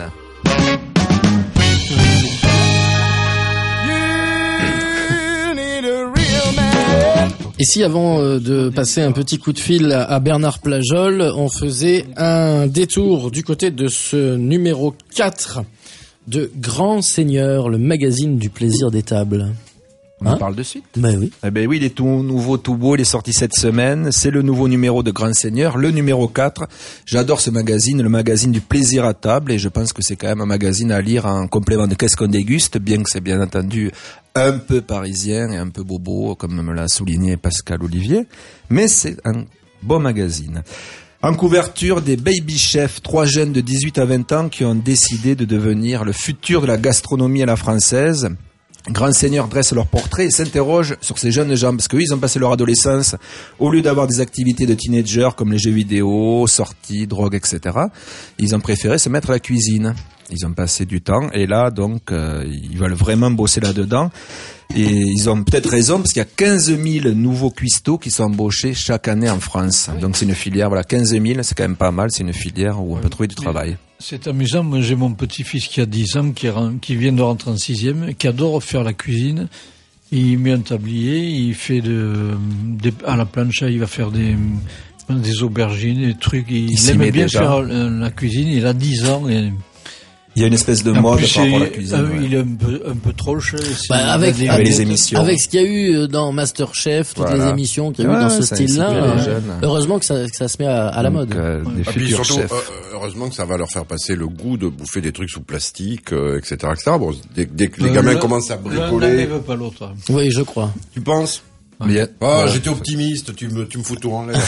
Et si avant euh, de passer un petit coup de fil à Bernard Plajol, on faisait un détour du côté de ce numéro quatre de Grand Seigneur, le magazine du plaisir des tables. On hein en parle de suite. Ben oui. Eh ben oui, il est tout nouveau, tout beau, il est sorti cette semaine. C'est le nouveau numéro de Grand Seigneur, le numéro quatre. J'adore ce magazine, le magazine du plaisir à table, et je pense que c'est quand même un magazine à lire en complément de Qu'est-ce qu'on déguste, bien que c'est bien entendu un peu parisien et un peu bobo, comme me l'a souligné Pascal Olivier. Mais c'est un bon magazine. En couverture, des baby chefs, trois jeunes de dix-huit à vingt ans qui ont décidé de devenir le futur de la gastronomie à la française. Grand Seigneur dresse leur portrait et s'interroge sur ces jeunes gens, parce qu'eux, ils ont passé leur adolescence, au lieu d'avoir des activités de teenagers comme les jeux vidéo, sorties, drogue, et cetera, ils ont préféré se mettre à la cuisine. Ils ont passé du temps, et là, donc, euh, ils veulent vraiment bosser là-dedans. Et ils ont peut-être raison, parce qu'il y a quinze mille nouveaux cuistots qui sont embauchés chaque année en France. Donc c'est une filière, voilà, quinze mille, c'est quand même pas mal, c'est une filière où on peut trouver du travail. C'est amusant, moi j'ai mon petit-fils qui a dix ans, qui, est, qui vient de rentrer en sixième, qui adore faire la cuisine. Il met un tablier, il fait de, de à la plancha, il va faire des, des aubergines, des trucs. Il, il aime bien déjà faire la cuisine, il a dix ans et Il y a une espèce de En mode plus, par rapport à la il- cuisine. euh, ouais. Il est un peu, un peu troche. c'est- Bah, avec, il a avec avec, les émissions. avec ce qu'il y a eu dans Masterchef, toutes Voilà. les émissions qu'il y a eu Ouais, dans ce ça style-là, incite les euh, jeunes. heureusement que ça, que ça se met à, à la Donc, mode. euh, des Et puis futurs surtout, chefs. euh, heureusement que ça va leur faire passer le goût de bouffer des trucs sous plastique, euh, et cetera, et cetera. Bon, dès, dès que les Euh, gamins l'un- commencent à l'un bricoler, n'enlève pas l'autre. Oui, je crois. tu penses? Mais il y a- Ah, ouais. j'étais optimiste, tu me, tu me fous tout en l'air.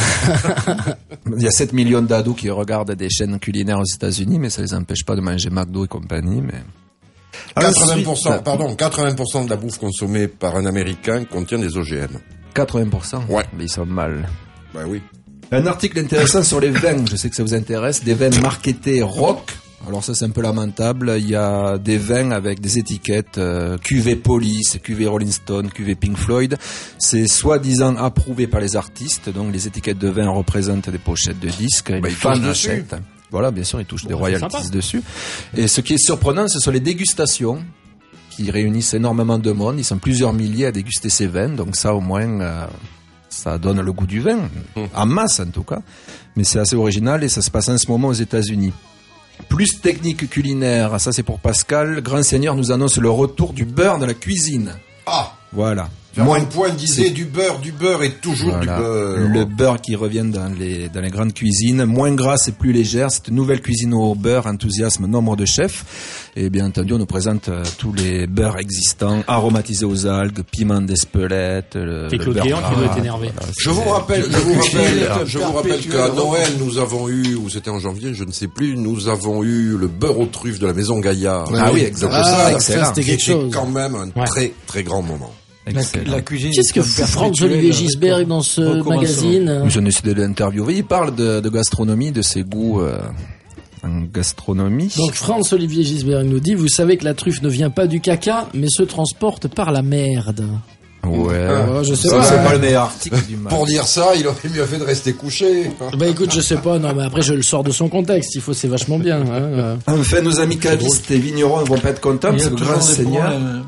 Il y a sept millions d'ados qui regardent des chaînes culinaires aux États-Unis, mais ça les empêche pas de manger McDo et compagnie, mais. quatre-vingts pour cent, Ensuite, pardon, quatre-vingts pour cent de la bouffe consommée par un Américain contient des O G M. quatre-vingts pour cent? Ouais. Mais ils sont mal. Bah oui. Un article intéressant sur les vins, je sais que ça vous intéresse, des vins marketés rock. Alors ça c'est un peu lamentable, il y a des vins avec des étiquettes euh, cuvée Police, cuvée Rolling Stone, cuvée Pink Floyd. C'est soi-disant approuvé par les artistes, donc les étiquettes de vin représentent des pochettes de disques, et Bah, les ils fans touchent dessus. achètent. Voilà, bien sûr, ils touchent des c'est royalties sympa. dessus. Et ce qui est surprenant, ce sont les dégustations qui réunissent énormément de monde. Ils sont plusieurs milliers à déguster ces vins, donc ça au moins... euh, ça donne le goût du vin, en masse en tout cas, mais c'est assez original et ça se passe en ce moment aux États-Unis. Plus technique culinaire, ça c'est pour Pascal. Grand Seigneur nous annonce le retour du beurre dans la cuisine. Ah! Voilà. Moins de points disait du beurre, du beurre et toujours Voilà. du beurre. Le beurre qui revient dans les, dans les grandes cuisines, moins grasse et plus légère. Cette nouvelle cuisine au beurre enthousiasme nombre de chefs. Et bien entendu, on nous présente euh, tous les beurres existants, aromatisés aux algues, piment d'Espelette, le, Et le Claude beurre Guéant qui doit gras. être énervé. Voilà, Je vous c'est- rappelle, je vous rappelle, je vous rappelle perpétuel qu'à repos. Noël, nous avons eu, ou c'était en janvier, je ne sais plus, nous avons eu le beurre aux truffes de la maison Gaillard. Ah oui, Donc exactement. ça, Ah, excellent. ça, c'était quelque C'était chose. quand même un Ouais. très, très grand moment. La, Excellent. la cuisine. Qu'est-ce que est fout perpétuelle, Franz-Olivier euh, Gisberg dans ce recommençons. magazine? J'en ai décidé de l'interviewer. Il parle de, de gastronomie, de ses goûts euh, en gastronomie. Donc Franz-Olivier Gisberg nous dit, vous savez que la truffe ne vient pas du caca, mais se transporte par la merde. ouais. Ah, je sais Ça, pas. c'est pas le meilleur article du mal. Pour dire ça, il aurait mieux fait de rester couché. Bah écoute, je sais pas, non mais après je le sors de son contexte, il faut, c'est vachement bien. Hein, euh. Enfin, nos amis cavistes et vignerons ne vont pas être contents Il y parce a que le toujours Grand des Seigneur, problèmes.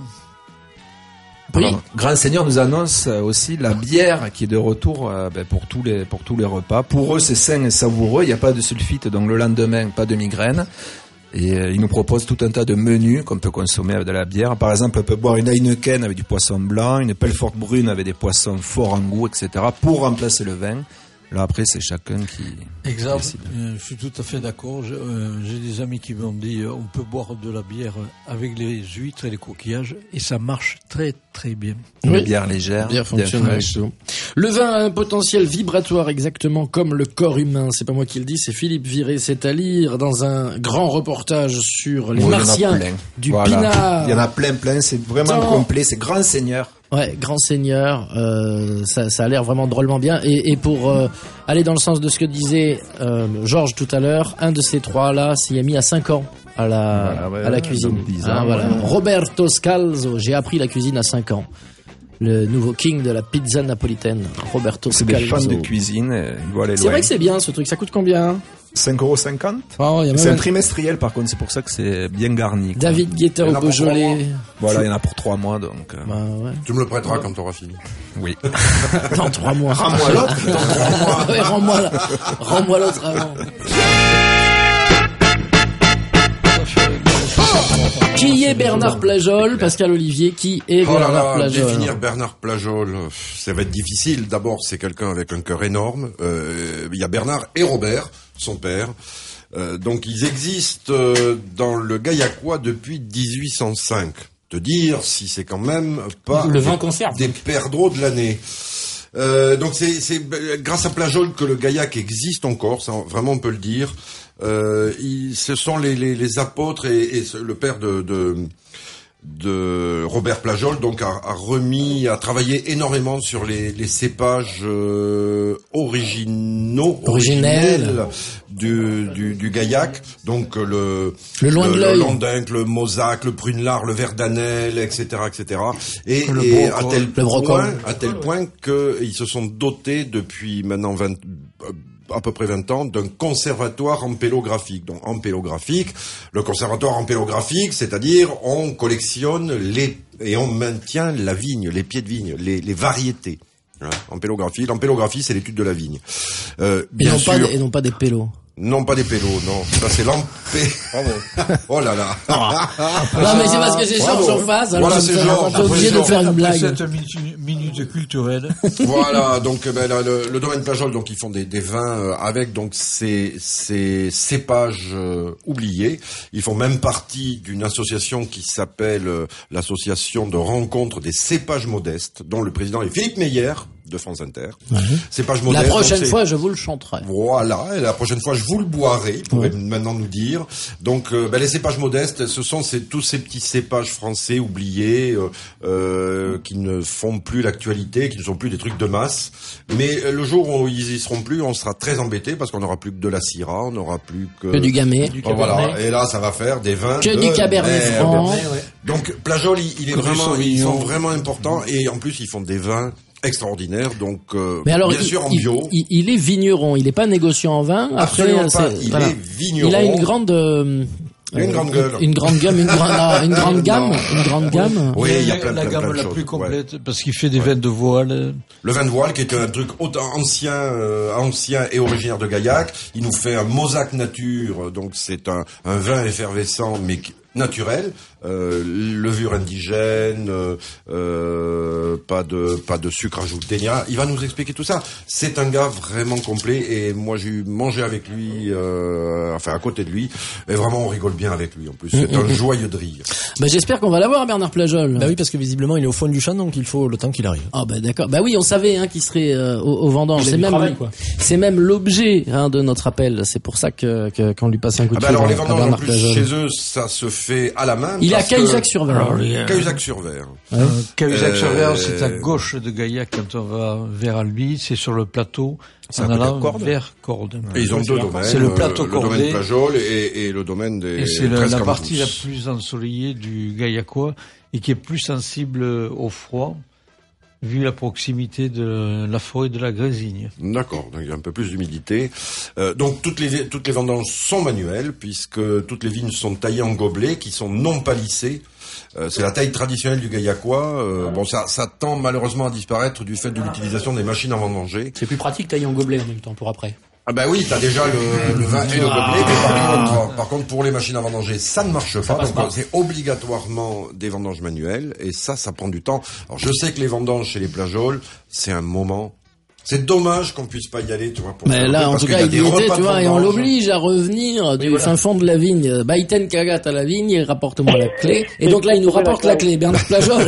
Oui. Pardon. Grand Seigneur nous annonce euh, aussi la bière qui est de retour euh, ben, pour tous les pour tous les repas. Pour eux, c'est sain et savoureux. Il n'y a pas de sulfite, donc le lendemain, pas de migraine. Et euh, il nous propose tout un tas de menus qu'on peut consommer avec de la bière. Par exemple, on peut boire une Heineken avec du poisson blanc, une Pelfort brune avec des poissons forts en goût, et cetera pour remplacer le vin. Là, après, c'est chacun qui... Exemple, décide. euh, je suis tout à fait d'accord. J'ai euh, j'ai des amis qui m'ont dit euh, on peut boire de la bière avec les huîtres et les coquillages et ça marche très très bien. Une Oui. bière légère, Bien fonctionnel. fraîche. Le vin a un potentiel vibratoire exactement comme le corps humain. C'est pas moi qui le dis, c'est Philippe Viré. C'est à lire dans un grand reportage sur les Ouais, il y en a Martiens plein. du Voilà. Pinard. Il y en a plein, plein. C'est vraiment Attends. complet. C'est Grand Seigneur. Ouais, Grand Seigneur, euh, ça, ça a l'air vraiment drôlement bien. Et, et pour euh, aller dans le sens de ce que disait euh, Georges tout à l'heure, un de ces trois-là s'y est mis à cinq ans à la, Voilà, ouais, à la ouais, cuisine. donc dix ans, Hein, voilà. ouais. Roberto Scalzo, j'ai appris la cuisine à cinq ans. Le nouveau king de la pizza napolitaine, Roberto C'est des fans Scalzo. de cuisine. Et ils vont aller C'est loin. vrai que c'est bien ce truc, ça coûte combien? cinq euros cinquante. Oh, il y a même C'est un un- trimestriel par contre, c'est pour ça que c'est bien garni. quoi. David Guetta Il y en au a pour trois mois. Beaujolais. Voilà, il y en a pour trois mois donc. euh, Bah ouais. Tu me le prêteras quand t'auras fini. Oui. Dans trois mois. Rends-moi l'autre. Ouais, rends-moi la- rends-moi l'autre avant. Qui est Bernard Plajol? Pascal Olivier, qui est Oh là Bernard là, Plajol? définir Bernard Plajol, euh, ça va être difficile. D'abord, c'est quelqu'un avec un cœur énorme. Euh, Il y a Bernard et Robert, son père. Euh, donc, ils existent euh, dans le Gaillacois depuis dix-huit cent cinq. Te dire si c'est quand même pas Le vin des, conserve. des perdreaux de l'année. Euh, donc c'est c'est grâce à Plajol que le Gaillac existe encore, ça vraiment on peut le dire. Euh, ils, ce sont les, les, les apôtres et, et ce- le père de, de de Robert Plajol donc a, a remis, a travaillé énormément sur les, les cépages euh, originaux, Originels. originels du, du, du Gaillac, donc euh, le Le loin de le l'œil. Landinck, le Mozac, le Prunelard, le Verdanel, et cetera, et cetera. Et, Le et à Brocol. tel Le Brocol. point, à tel point qu'ils se sont dotés depuis maintenant vingt euh, à peu près vingt ans d'un conservatoire ampélographique. Donc ampélographique, le conservatoire ampélographique, c'est-à-dire on collectionne les et on maintient la vigne, les pieds de vigne, les, les variétés. Voilà, ampélographie. L'ampélographie, c'est l'étude de la vigne. Euh, Et bien non, sûr. pas, des- et non pas des pélos. Non, pas des pélos, non. Ça, c'est lampé. Bravo. Oh là là. Non, mais c'est parce que c'est Georges en face. Alors Voilà, je c'est me Georges. suis obligé de faire une Après blague. cette minute, minute culturelle. Voilà, donc ben, là, le, le domaine Plajol, donc ils font des, des vins euh, avec donc ces, ces cépages euh, oubliés. Ils font même partie d'une association qui s'appelle euh, l'association de rencontre des cépages modestes, dont le président est Philippe Meyer de France Inter. Ouais. Cépages La modestes. prochaine donc, fois, je vous le chanterai. Voilà, et la prochaine fois, je vous le boirai, il pourrait Ouais. maintenant nous dire. Donc, euh, ben, les cépages modestes, ce sont ces, tous ces petits cépages français oubliés, euh, euh, qui ne font plus l'actualité, qui ne sont plus des trucs de masse. Mais euh, le jour où ils y seront plus, on sera très embêtés parce qu'on n'aura plus que de la Syrah, on n'aura plus que... Que du Gamay. Du Oh, voilà, Cabernet. et là, ça va faire des vins Que de du Cabernet merde. Franc. Donc, Plajol, il, il est Que du vraiment, ils Sauvignon. sont vraiment importants, et en plus, ils font des vins extraordinaires, donc euh, Mais alors, bien il, sûr en il- bio. il, il est vigneron, il n'est pas négociant en vin. Après, Absolument pas, c'est- il voilà. est vigneron. Il a une grande, euh, Il a une grande gueule. une grande gamme, une, grande- non, une grande gamme, Non. une grande gamme. Oui, il y a la, plein, la plein, gamme plein de la choses. plus Ouais. complète, parce qu'il fait des vins de voile. Le vin de voile, qui est un truc autant ancien, euh, ancien et originaire de Gaillac. Il nous fait un Mosaque nature, donc c'est un, un vin effervescent, mais qui- naturel, euh, levure indigène, euh, euh, pas de pas de sucre ajouté. ni rien. Il va nous expliquer tout ça. C'est un gars vraiment complet, et moi j'ai eu mangé avec lui, euh, enfin à côté de lui, et vraiment on rigole bien avec lui. En plus, c'est un joyeux de rire. Bah, j'espère qu'on va l'avoir, Bernard Plajol. Bah oui, parce que visiblement il est au fond du champ, donc il faut le temps qu'il arrive. Ah bah d'accord. Bah oui, on savait hein, qu'il serait euh, au, au vendange. Il a C'est du même, travail, quoi. c'est même l'objet hein, de notre appel. C'est pour ça que, que qu'on lui passe un coup de Ah bah fil alors les à vendanges en Bernard plus Plajol. chez eux, ça se fait à la main. Il est à parce que- Cahuzac-sur-Vert. Cahuzac-sur-Vert. Ouais. Cahuzac-sur-Vert, Euh, c'est à gauche de Gaillac quand on va vers Albi, c'est sur le plateau, C'est en à côté de allant Cordes. vers Cordes. Et ils ont deux domaines. C'est le plateau euh, le domaine cordé. Plajol et, et le domaine des Et c'est la, treize la Campus. partie la plus ensoleillée du Gaillacois et qui est plus sensible au froid, vu la proximité de la forêt de la Grésigne. D'accord, donc il y a un peu plus d'humidité. Euh, donc toutes les toutes les vendanges sont manuelles, puisque toutes les vignes sont taillées en gobelets qui sont non palissés. Euh, c'est la taille traditionnelle du Gaillacois. Euh, bon, ça, ça tend malheureusement à disparaître du fait de l'utilisation des machines à vendanger. C'est plus pratique tailler en gobelet en même temps pour après. Ah bah oui, t'as déjà le, le vin et le gobelet, mais par contre, par contre, pour les machines à vendanger, ça ne marche pas. passe Donc pas. c'est obligatoirement des vendanges manuelles, et ça, ça prend du temps. Alors je sais que les vendanges chez les Plajols, c'est un moment. C'est dommage qu'on puisse pas y aller, tu vois. Pour Mais faire un là, truc, en parce tout qu'il cas, y a il des y était, repas tu de vois, et on vendange. l'oblige à revenir du fin fond de la vigne. Baïten Kagat à la vigne, et rapporte-moi la clé. Et donc là, il nous rapporte la clé, Bernard Plajol.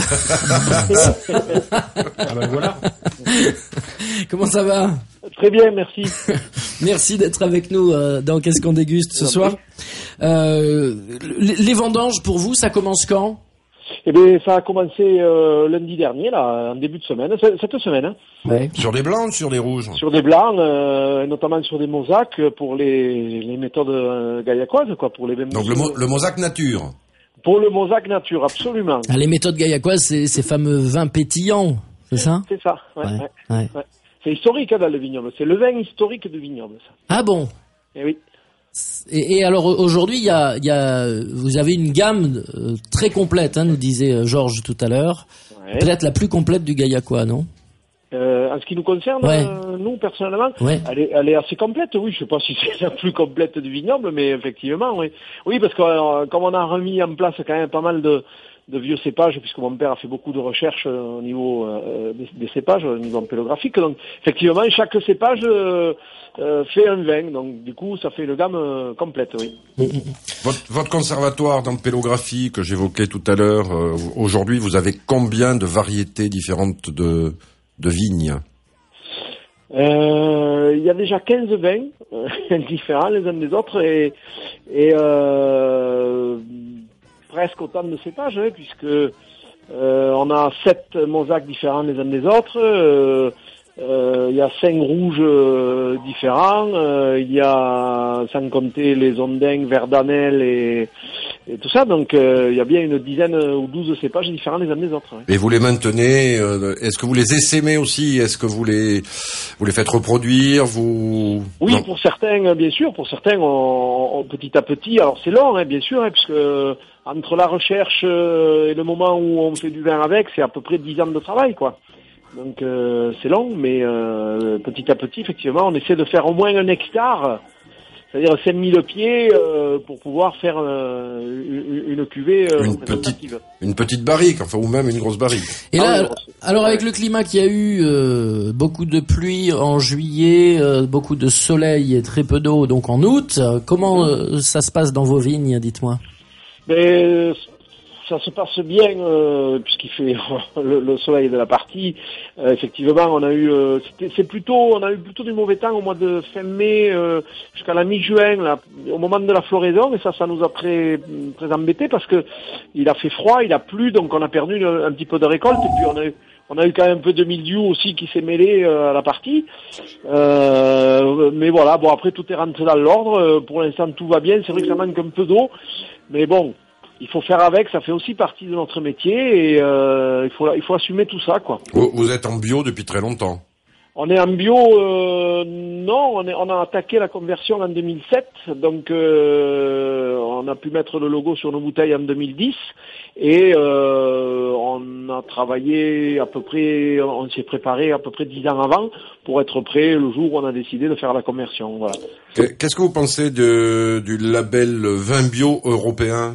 Ah bah voilà. Comment ça va? Très bien, merci. Merci d'être avec nous euh, dans Qu'est-ce qu'on déguste ce soir. Euh, les, les vendanges, pour vous, ça commence quand? Eh bien, ça a commencé euh, lundi dernier, là, en début de semaine, cette cette semaine, hein, Ouais. Sur des blancs ou sur des rouges? sur des blancs, euh, notamment sur des mosaques pour les, les méthodes euh, gaillacoises, quoi, pour les mêmes. Donc le, mo- le Mosaque nature. Pour le mosaque nature, absolument. Ah, les méthodes gaillacoises, c'est ces fameux vins pétillants, c'est ça? C'est ça. Ouais, Ouais, ouais, ouais. ouais. C'est historique hein, dans le vignoble. C'est le vin historique du vignoble, ça. Ah bon? Eh oui. Et, et alors aujourd'hui, il y a, il y a, vous avez une gamme euh, très complète, hein, nous disait euh, Georges tout à l'heure. Ouais. Peut-être la plus complète du Gaillacois, non? Euh, en ce qui nous concerne, Ouais. euh, nous personnellement, Ouais. elle, est, elle est assez complète. Oui, je sais pas si c'est la plus complète du vignoble, mais effectivement, oui. Oui, parce que euh, comme on a remis en place quand même pas mal de, de vieux cépages, puisque mon père a fait beaucoup de recherches euh, au niveau euh, des, des cépages, au niveau pédographique. Donc, effectivement, chaque cépage euh, euh, fait un vin. Donc, du coup, ça fait une gamme euh, complète, oui. Votre, votre conservatoire d'empélographie que j'évoquais tout à l'heure, euh, aujourd'hui, vous avez combien de variétés différentes de, de vignes? Euh, il y a déjà quinze vins euh, différents les uns des autres et, et euh, presque autant de cépages, hein, puisque euh, on a sept mosaques différents les uns des autres. Euh, euh, il y a cinq rouges euh, différents. Euh, il y a, sans compter les ondins, verdanelles et, et tout ça. Donc euh, il y a bien une dizaine ou douze cépages différents les uns des autres. Ouais. Et vous les maintenez, euh, est-ce que vous les essaimez aussi? Est-ce que vous les, vous les faites reproduire? Vous... Oui, Non. pour certains, bien sûr. Pour certains, on, on- petit à petit. Alors c'est long, hein, bien sûr, hein, puisque euh, entre la recherche euh, et le moment où on fait du vin avec, c'est à peu près dix ans de travail, quoi. Donc euh, c'est long, mais euh, petit à petit, effectivement, on essaie de faire au moins un hectare c'est-à-dire cinq mille pieds euh, pour pouvoir faire euh, une, une cuvée euh, une petite, une petite barrique, enfin ou même une grosse barrique. Et là, ah, oui, alors avec le climat qu'il y a eu, euh, beaucoup de pluie en juillet, euh, beaucoup de soleil et très peu d'eau donc en août, euh, comment euh, ça se passe dans vos vignes, dites-moi? Mais ça se passe bien euh, puisqu'il fait le, le soleil de la partie. Euh, effectivement, on a eu, euh, c'est plutôt, on a eu plutôt du mauvais temps au mois de fin mai euh, jusqu'à la mi-juin, là, au moment de la floraison, et ça, ça nous a très, très embêté parce que il a fait froid, il a plu, donc on a perdu une, un petit peu de récolte, et puis on a eu, on a eu quand même un peu de mildiou aussi qui s'est mêlé euh, à la partie. Euh, mais voilà, bon après tout est rentré dans l'ordre. Pour l'instant tout va bien. C'est vrai que ça manque un peu d'eau, mais bon. Il faut faire avec, ça fait aussi partie de notre métier et euh, il faut il faut assumer tout ça, quoi. Vous, vous êtes en bio depuis très longtemps. On est en bio, euh, non, on, est, on a attaqué la conversion en deux mille sept, donc euh, on a pu mettre le logo sur nos bouteilles en deux mille dix et euh, on a travaillé à peu près, on s'est préparé à peu près dix ans avant pour être prêt le jour où on a décidé de faire la conversion. Voilà. Qu'est-ce que vous pensez de, du label vin bio européen?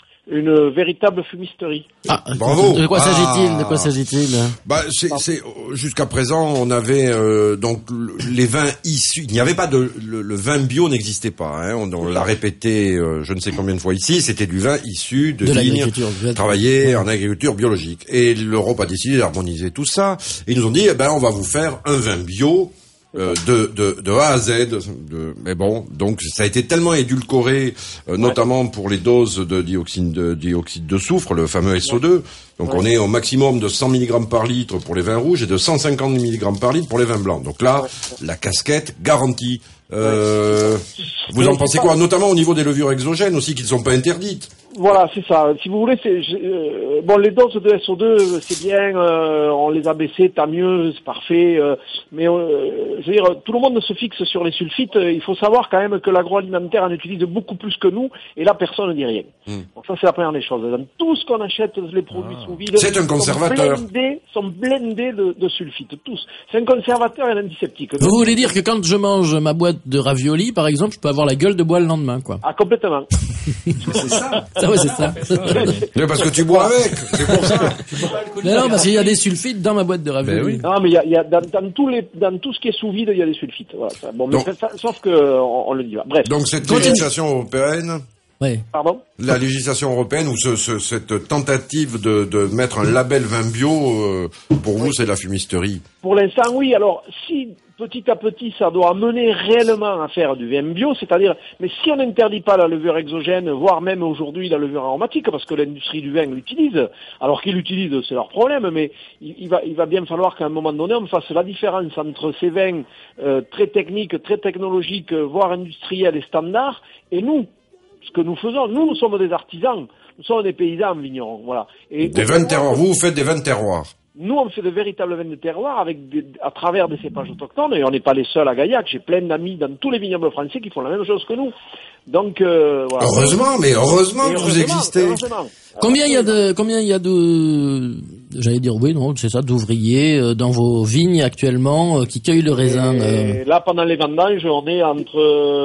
Une véritable fumisterie. Ah, bravo. De quoi s'agit-il ah. De quoi s'agit-il Bah, c'est, c'est jusqu'à présent, on avait euh, donc les vins issus. Il n'y avait pas de le, le vin bio n'existait pas. Hein, on, on l'a répété, euh, je ne sais combien de fois ici. C'était du vin issu de, de vignes travaillé ouais. en agriculture biologique. Et l'Europe a décidé d'harmoniser tout ça. Et ils nous ont dit, eh ben, on va vous faire un vin bio. Euh, de, de, de A à Z, de, mais bon, donc ça a été tellement édulcoré, euh, notamment ouais. pour les doses de dioxyde de, dioxyde de soufre, le fameux S O deux. Donc ouais. on est au maximum de cent milligrammes par litre pour les vins rouges et de cent cinquante milligrammes par litre pour les vins blancs. Donc là, ouais. la casquette garantie. Euh, ouais. Vous en pensez quoi? Notamment au niveau des levures exogènes aussi, qui ne sont pas interdites. Voilà, c'est ça. Si vous voulez, c'est euh, bon, les doses de S O deux, c'est bien, euh, on les a baissées, tant mieux, c'est parfait. Euh, mais euh, je veux dire, tout le monde se fixe sur les sulfites. Il faut savoir quand même que l'agroalimentaire en utilise beaucoup plus que nous, et là, personne ne dit rien. Mmh. Donc ça, c'est la première des choses. Dans tout ce qu'on achète, les produits ah. sous vide, c'est un conservateur. Sont blindés, sont blindés de, de sulfites, tous. C'est un conservateur et un antiseptique. Vous voulez dire que quand je mange ma boîte de raviolis, par exemple, je peux avoir la gueule de bois le lendemain, quoi? Ah, complètement. C'est ça. Ah ouais, c'est ça. Mais parce que tu bois avec, c'est pour ça. Non, non, parce qu'il y a des sulfites dans ma boîte de raviolis. Ben oui. Non, mais il y a, il y a dans, dans tous les, dans tout ce qui est sous vide, il y a des sulfites. Voilà. Ça, bon, mais donc, ça, sauf que on, on le dit pas. Bref. Donc cette législation européenne. Oui. Pardon? La législation européenne ou ce, ce, cette tentative de, de mettre un label vin bio, euh, pour vous, oui. c'est la fumisterie. Pour l'instant, oui. Alors, si petit à petit, ça doit amener réellement à faire du vin bio, c'est-à-dire, mais si on n'interdit pas la levure exogène, voire même aujourd'hui la levure aromatique, parce que l'industrie du vin l'utilise, alors qu'ils l'utilisent, c'est leur problème, mais il, il va, il va bien falloir qu'à un moment donné, on fasse la différence entre ces vins euh, très techniques, très technologiques, voire industriels et standards, et nous, ce que nous faisons, nous, nous sommes des artisans, nous sommes des paysans vignerons, voilà. Et des vins de terroir, vous, vous faites des vins de terroir. Nous, on fait de véritables vins de terroir avec des, à travers des cépages autochtones, et on n'est pas les seuls à Gaillac. J'ai plein d'amis dans tous les vignobles français qui font la même chose que nous. Donc, euh, voilà. Heureusement, mais heureusement que vous existez. Combien il y a de, combien il y a de, j'allais dire oui, non, c'est ça, d'ouvriers euh, dans vos vignes actuellement euh, qui cueillent le raisin. Et euh... là, pendant les vendanges, on est entre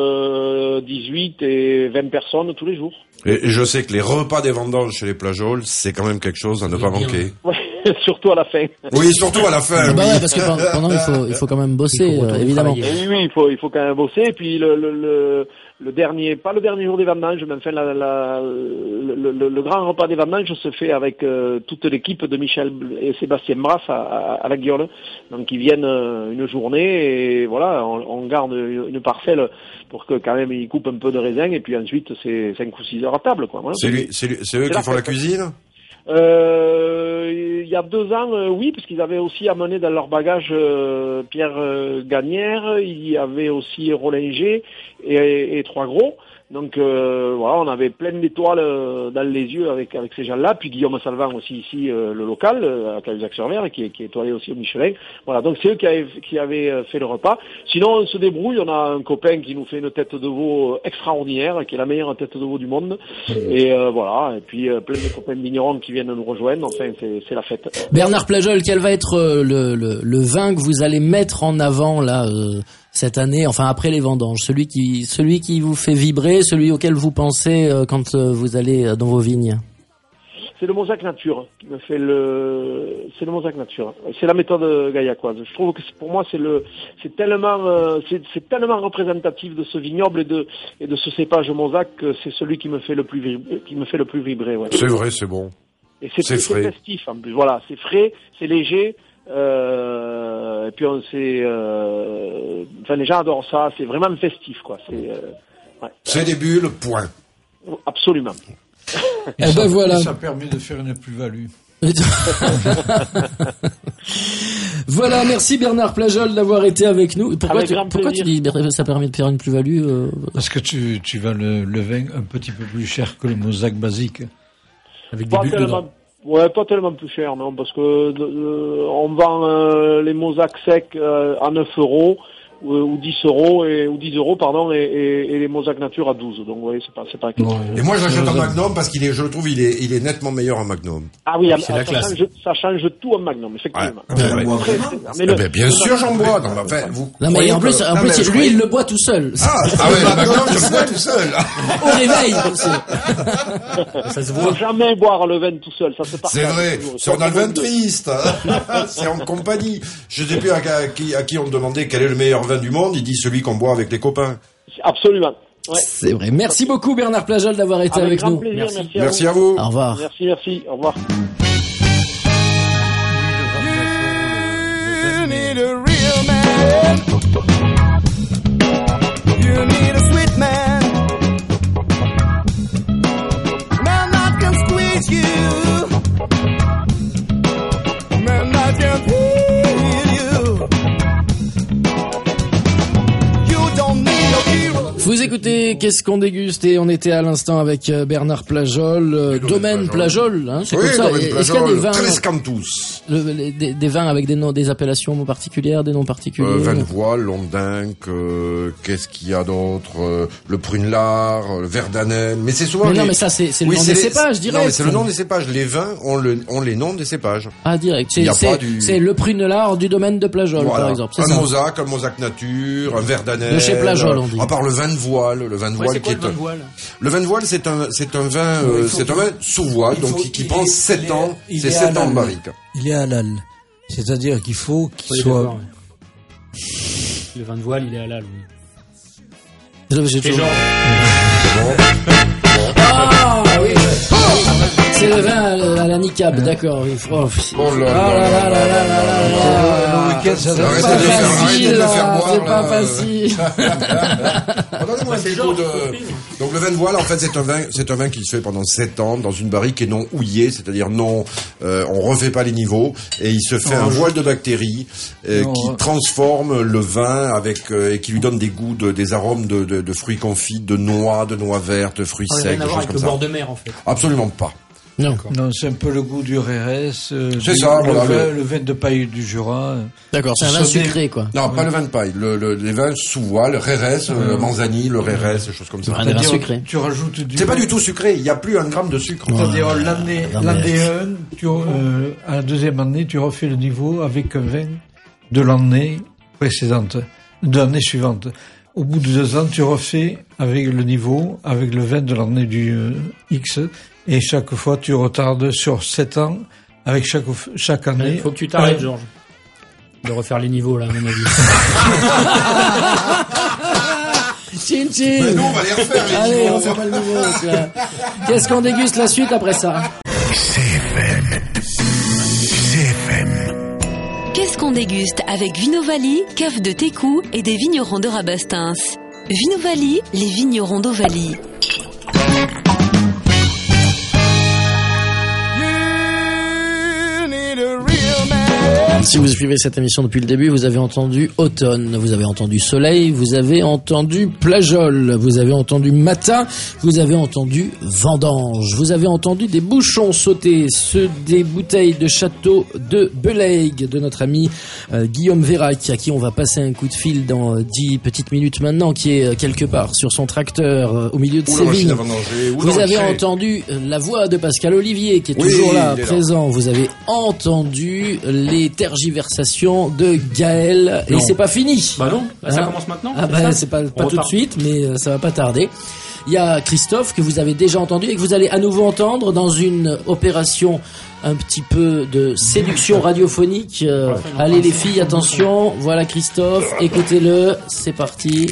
euh, dix-huit et vingt personnes tous les jours. Et je sais que les repas des vendanges chez les Plageoles, c'est quand même quelque chose à ne pas manquer. Ouais, surtout à la fin. Oui, surtout à la fin. Ah bah ouais, parce que pendant il faut, il faut quand même bosser, euh, évidemment. Et oui, oui, il faut, il faut quand même bosser. Et puis le, le, le, le dernier, pas le dernier jour des vendanges, mais enfin la, la, le, le, le grand repas des vendanges se fait avec euh, toute l'équipe de Michel et Sébastien Brasse à, à, à la Gueule. Donc ils viennent euh, une journée et voilà, on, on garde une parcelle pour que quand même ils coupent un peu de raisin et puis ensuite c'est cinq ou six heures à table, quoi. Voilà. C'est lui, c'est lui, c'est eux qui font la cuisine? Euh, il y a deux ans, euh, oui, parce qu'ils avaient aussi amené dans leur bagage euh, Pierre euh, Gagnère, il y avait aussi Rollinger et, et Trois Gros. Donc euh, voilà, on avait plein d'étoiles euh, dans les yeux avec avec ces gens-là. Puis Guillaume Salvant aussi ici, euh, le local, euh, à Cahuzac-sur-Mer, qui, qui est étoilé aussi au Michelin. Voilà, donc c'est eux qui avaient, qui avaient fait le repas. Sinon, on se débrouille. On a un copain qui nous fait une tête de veau extraordinaire, qui est la meilleure tête de veau du monde. Et euh, voilà, et puis euh, plein de copains vignerons qui viennent nous rejoindre. Enfin, c'est, c'est la fête. Bernard Plageol, quel va être le, le, le vin que vous allez mettre en avant là euh, cette année, enfin après les vendanges, celui qui, celui qui vous fait vibrer, celui auquel vous pensez euh, quand euh, vous allez euh, dans vos vignes? C'est le Mosaque Nature qui me fait le, c'est le Mosaque Nature. C'est la méthode gaillacoise. Je trouve que c'est, pour moi c'est le, c'est tellement, euh, c'est, c'est tellement représentatif de ce vignoble et de, et de ce cépage Mosaque que c'est celui qui me fait le plus vibrer, qui me fait le plus vibrer, ouais. C'est vrai, c'est bon. Et c'est, c'est, c'est frais. festif en plus. Voilà, c'est frais, c'est léger. Euh, et puis on c'est, euh, enfin les gens adorent ça. C'est vraiment festif, quoi. C'est, euh, ouais. C'est des bulles, point. Absolument. Et, et ben voilà. Ça permet de faire une plus-value. Voilà, merci Bernard Plajol d'avoir été avec nous. Pourquoi, tu, pourquoi tu dis ça permet de faire une plus-value euh... Parce que tu, tu vends le, le vin un petit peu plus cher que le Mosaque basique. Avec des pas bulles tellement, dedans. Ouais, pas tellement plus cher, non, parce que euh, on vend euh, les Mosaques secs euh, à neuf euros. Ou dix euros et ou dix euros pardon et, et, et les Mosaque Nature à douze. Donc vous voyez, c'est pas c'est pas. Bon, et moi j'achète un Magnum parce qu'il est, je le trouve, il est il est nettement meilleur en Magnum. Ah oui, c'est à, la ça, classe. Change, ça change tout en Magnum, effectivement. Ouais. Ouais, ouais. Très, très, mais le, mais bien le sûr j'en bois. Non, enfin, vous non mais en plus, que... en non, plus lui croyais... il le boit tout seul. Ah, ah ouais, le Magnum je le bois tout seul. Au réveil comme ça. Ça se voit. Jamais boire le vin tout seul, ça se partage. C'est vrai, c'est on a le vin triste. C'est en compagnie. Je sais plus à, à qui à qui on demandait quel est le meilleur vin du monde, il dit celui qu'on boit avec les copains. Absolument. Ouais. C'est vrai. Merci beaucoup Bernard Plajol d'avoir été avec, avec nous. Plaisir, merci. Merci, à, merci vous. à vous. Au revoir. Merci, merci. Au revoir. You need a real man. You need a sweet man. Man that can squeeze you. Man that can heal you. Vous écoutez Qu'est-ce qu'on déguste et on était à l'instant avec Bernard Plajol, euh, Domaine Plajol, hein, c'est oui, comme ça. Domaine Est-ce qu'il y a des vins, Trescantus. Le, les, des, des vins avec des noms, des appellations particulières, des noms particuliers? Euh, vin de voile, Londinque, euh, qu'est-ce qu'il y a d'autre euh, le Prunelard, le Verdanel, mais c'est souvent. Mais les... non, mais ça c'est, c'est le oui, nom c'est des les... cépages, direct. Non, mais c'est le nom des cépages. Les vins ont, le, ont les noms des cépages. Ah, direct. C'est, c'est, du... c'est le Prunelard du domaine de Plajol, voilà. par exemple. C'est un ça. Mosaque, un Mosaque Nature, un Verdanel. De chez Plajol, on dit. À part le vin de voile, le vin de ouais, voile c'est qui quoi, est le vin de voile le vin de voile, c'est un, c'est un vin, euh, c'est un vin sous voile, donc qui, qui prend sept ans, c'est sept ans de barrique. Il est halal. C'est-à-dire qu'il faut qu'il oui, soit... Le vin de voile, il est halal, oui. C'est genre... Ah, oui. C'est le vin à la niqab, hein? D'accord. Oui. Oh, oh là là là là là là là là. C'est pas facile, c'est pas facile. Donnez-moi un petit coup de... Donc le vin de voile, en fait, c'est un vin, c'est un vin qui se fait pendant sept ans dans une barrique et non houillée, c'est-à-dire non, euh, on refait pas les niveaux et il se fait oh, un voile de bactéries euh, non, qui ouais. transforme le vin avec euh, et qui lui donne des goûts, de, des arômes de, de, de fruits confits, de noix, de noix vertes, de fruits secs, des choses avec comme le ça. Bord de mer, en fait. Absolument pas. Non, non, c'est un peu le goût du Rérès. Euh, c'est du, ça, le, voilà. Vin, le... le vin de paille du Jura. D'accord, c'est un vin sucré, quoi. Non, ouais. pas le vin de paille. Le, le, les vins sous voile, Rérès, ouais. le Manzani, le Rérès, des choses comme ça. Un vin sucré. Tu rajoutes du. C'est pas du tout sucré. Il y a plus un gramme de sucre. Ouais. C'est-à-dire l'année, l'année un, tu, euh, à la deuxième année, tu refais le niveau avec un vin de l'année précédente, de l'année suivante. Au bout de deux ans, tu refais avec le niveau, avec le vin de l'année du euh, X, et chaque fois, tu retardes sur sept ans, avec chaque, chaque année. Il faut que tu t'arrêtes, euh, Georges, de refaire les niveaux, là, à mon avis. Chin chin. Mais nous, on va les refaire, les Allez, niveaux. on fait pas le niveau, là. Qu'est-ce qu'on déguste la suite après ça? C F M. C F M. Qu'est-ce qu'on déguste avec Vinovali, cave de Técou et des vignerons de Rabastens. Vinovali, les vignerons d'Ovalie. Si vous suivez cette émission depuis le début, vous avez entendu automne, vous avez entendu soleil, vous avez entendu plajol, vous avez entendu matin, vous avez entendu vendange, vous avez entendu des bouchons sauter, ceux des bouteilles de château de Beleig de notre ami euh, Guillaume Vérac, à qui on va passer un coup de fil dans euh, dix petites minutes maintenant, qui est euh, quelque part sur son tracteur euh, au milieu de ou ses vignes. Vous avez entendu euh, la voix de Pascal Olivier qui est oui, toujours là, est présent. Là. Vous avez entendu les terres tergiversations de Gaël. Non. Et c'est pas fini. Bah non, bah ça Hein commence maintenant. Ah c'est bah ça c'est pas, pas On tout de repart. suite, mais euh, ça va pas tarder. Il y a Christophe que vous avez déjà entendu et que vous allez à nouveau entendre dans une opération un petit peu de séduction radiophonique. Euh, allez les filles, attention. Voilà Christophe, écoutez-le. C'est parti.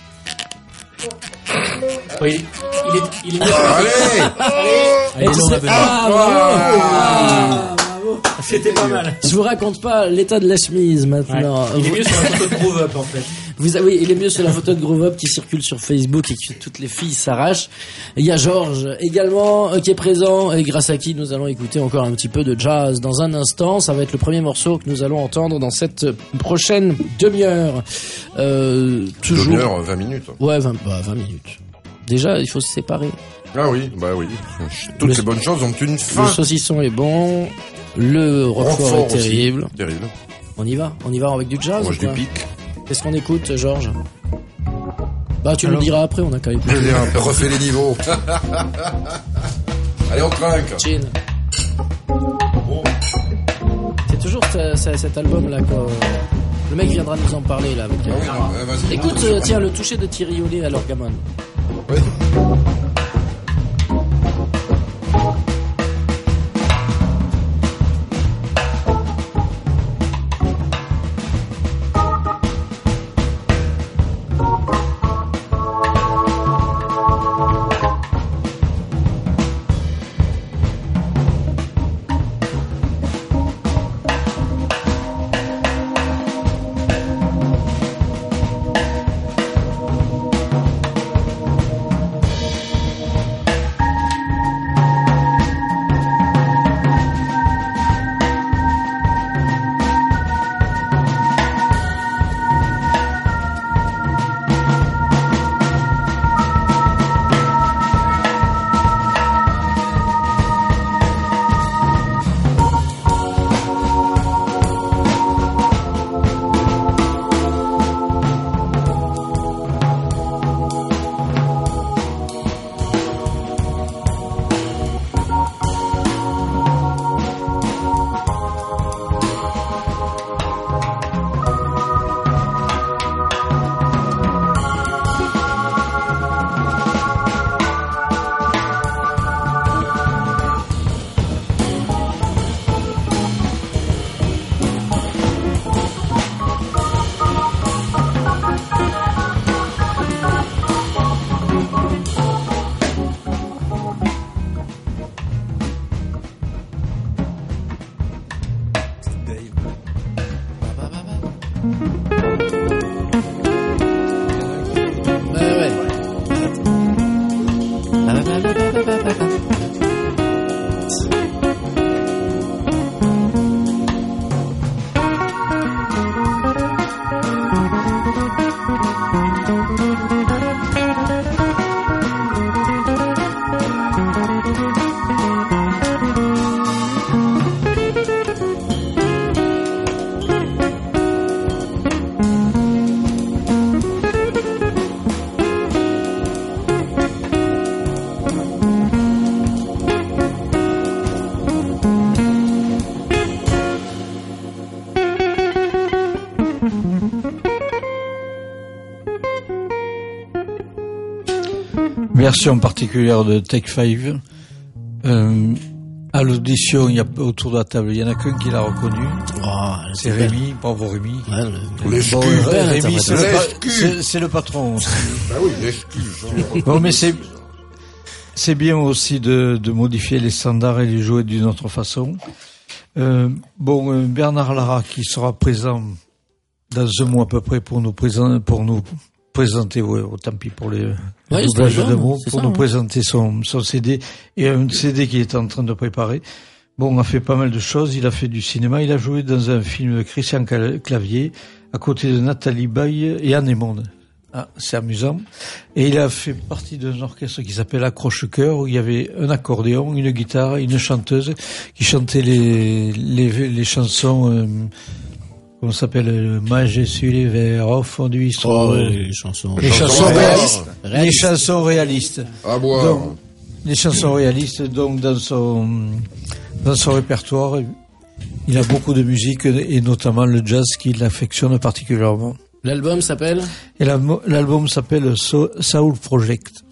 Oui, il est, il est mieux. Allez Et tu sais- ah, bravo. Ah, bravo. C'était pas mal. Je vous raconte pas l'état de la chemise maintenant. Ouais. Il est mieux sur la photo de Groove Up en fait. Vous avez, il est mieux sur la photo de Groove Up qui circule sur Facebook et que toutes les filles s'arrachent. Il y a Georges également euh, qui est présent et grâce à qui nous allons écouter encore un petit peu de jazz dans un instant. Ça va être le premier morceau que nous allons entendre dans cette prochaine demi-heure. Euh, toujours. Demi-heure, vingt minutes. Ouais, vingt, bah, vingt minutes. Déjà, il faut se séparer. Ah oui, bah oui. Toutes Le- ces bonnes choses ont une fin. Le saucisson est bon. Le roquefort Roquefort est aussi. terrible. Terrible. On y va. On y va avec du jazz. Moi, ou je du quoi pique. Qu'est-ce qu'on écoute, Georges? Bah, tu Alors- nous diras après, on a qu'à écouter. Je viens, refais les niveaux. Allez, on trinque. Chin. C'est toujours ce- ce- cet album-là quoi. Le mec viendra nous en parler là. Avec Ah oui, ouais, vas-y. Écoute, euh, tiens, le toucher de Thierry Ollet à l'orgamone. Oui. Ouais, ouais. Version particulière de Take Five. Euh, à l'audition, il y a autour de la table, il y en a qu'un qui l'a reconnu. Oh, C'est Rémi, bravo Rémi. Ouais, le- Les Bon, scus. Ré- Rémi, c'est le, Les pa- scus. c'est- c'est le patron aussi. Bah oui, l'excuse. Bon, mais c'est c'est bien aussi de, de modifier les standards et les jouer d'une autre façon. Euh, bon, euh, Bernard Lara qui sera présent dans un mois à peu près pour nous présenter, pour nous présenter, ouais, oh, tant pis pour les Ouais, le doublage c'est de mots, c'est pour ça, nous hein. présenter son, son C D et un C D qu'il est en train de préparer. Bon, on a fait pas mal de choses. Il a fait du cinéma. Il a joué dans un film de Christian Cal- Clavier à côté de Nathalie Baye et Anne Monde. Ah, c'est amusant. Et il a fait partie d'un orchestre qui s'appelle Accroche-Cœur où il y avait un accordéon, une guitare, une chanteuse qui chantait les, les, les chansons, euh, comment ça s'appelle, euh, Manger sur les verres au fond du bistrot. Oh, ouais, les chansons. Les Chansons chansons réalistes. réalistes. Les chansons réalistes. À boire. Donc, les chansons réalistes, donc, dans son, dans son répertoire. Il a beaucoup de musique et notamment le jazz qu'il affectionne particulièrement. L'album s'appelle ? Et l'album s'appelle Soul Project.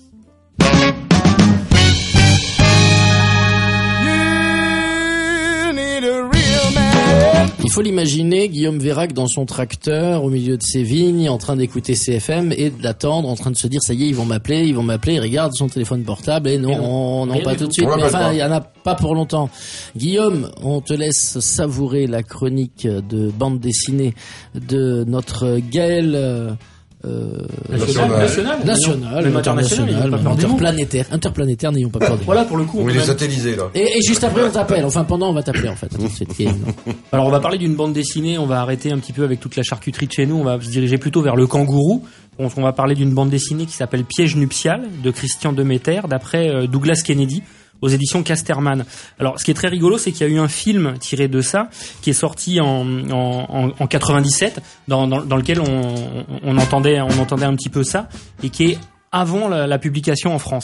Il faut l'imaginer, Guillaume Vérac dans son tracteur, au milieu de ses vignes, en train d'écouter C F M et d'attendre, en train de se dire, ça y est, ils vont m'appeler, ils vont m'appeler, il regarde son téléphone portable et non, on, non, pas tout de suite, mais enfin, il y en a pas pour longtemps. Guillaume, on te laisse savourer la chronique de bande dessinée de notre Gaël, euh, Euh, national, national, national, même international, interplanétaire, interplanétaire, n'ayons pas peur de voilà, pour le coup. On, on est même... satellisé, là. Et, et juste après, on t'appelle. Enfin, pendant, on va t'appeler, en fait. Alors, on va parler d'une bande dessinée. On va arrêter un petit peu avec toute la charcuterie de chez nous. On va se diriger plutôt vers le kangourou. On, on va parler d'une bande dessinée qui s'appelle Piège nuptial de Christian Demeter, d'après euh, Douglas Kennedy, aux éditions Casterman. Alors, ce qui est très rigolo, c'est qu'il y a eu un film tiré de ça, qui est sorti en, en, en quatre-vingt-dix-sept, dans, dans, dans lequel on, on entendait, on entendait un petit peu ça, et qui est avant la, la publication en France.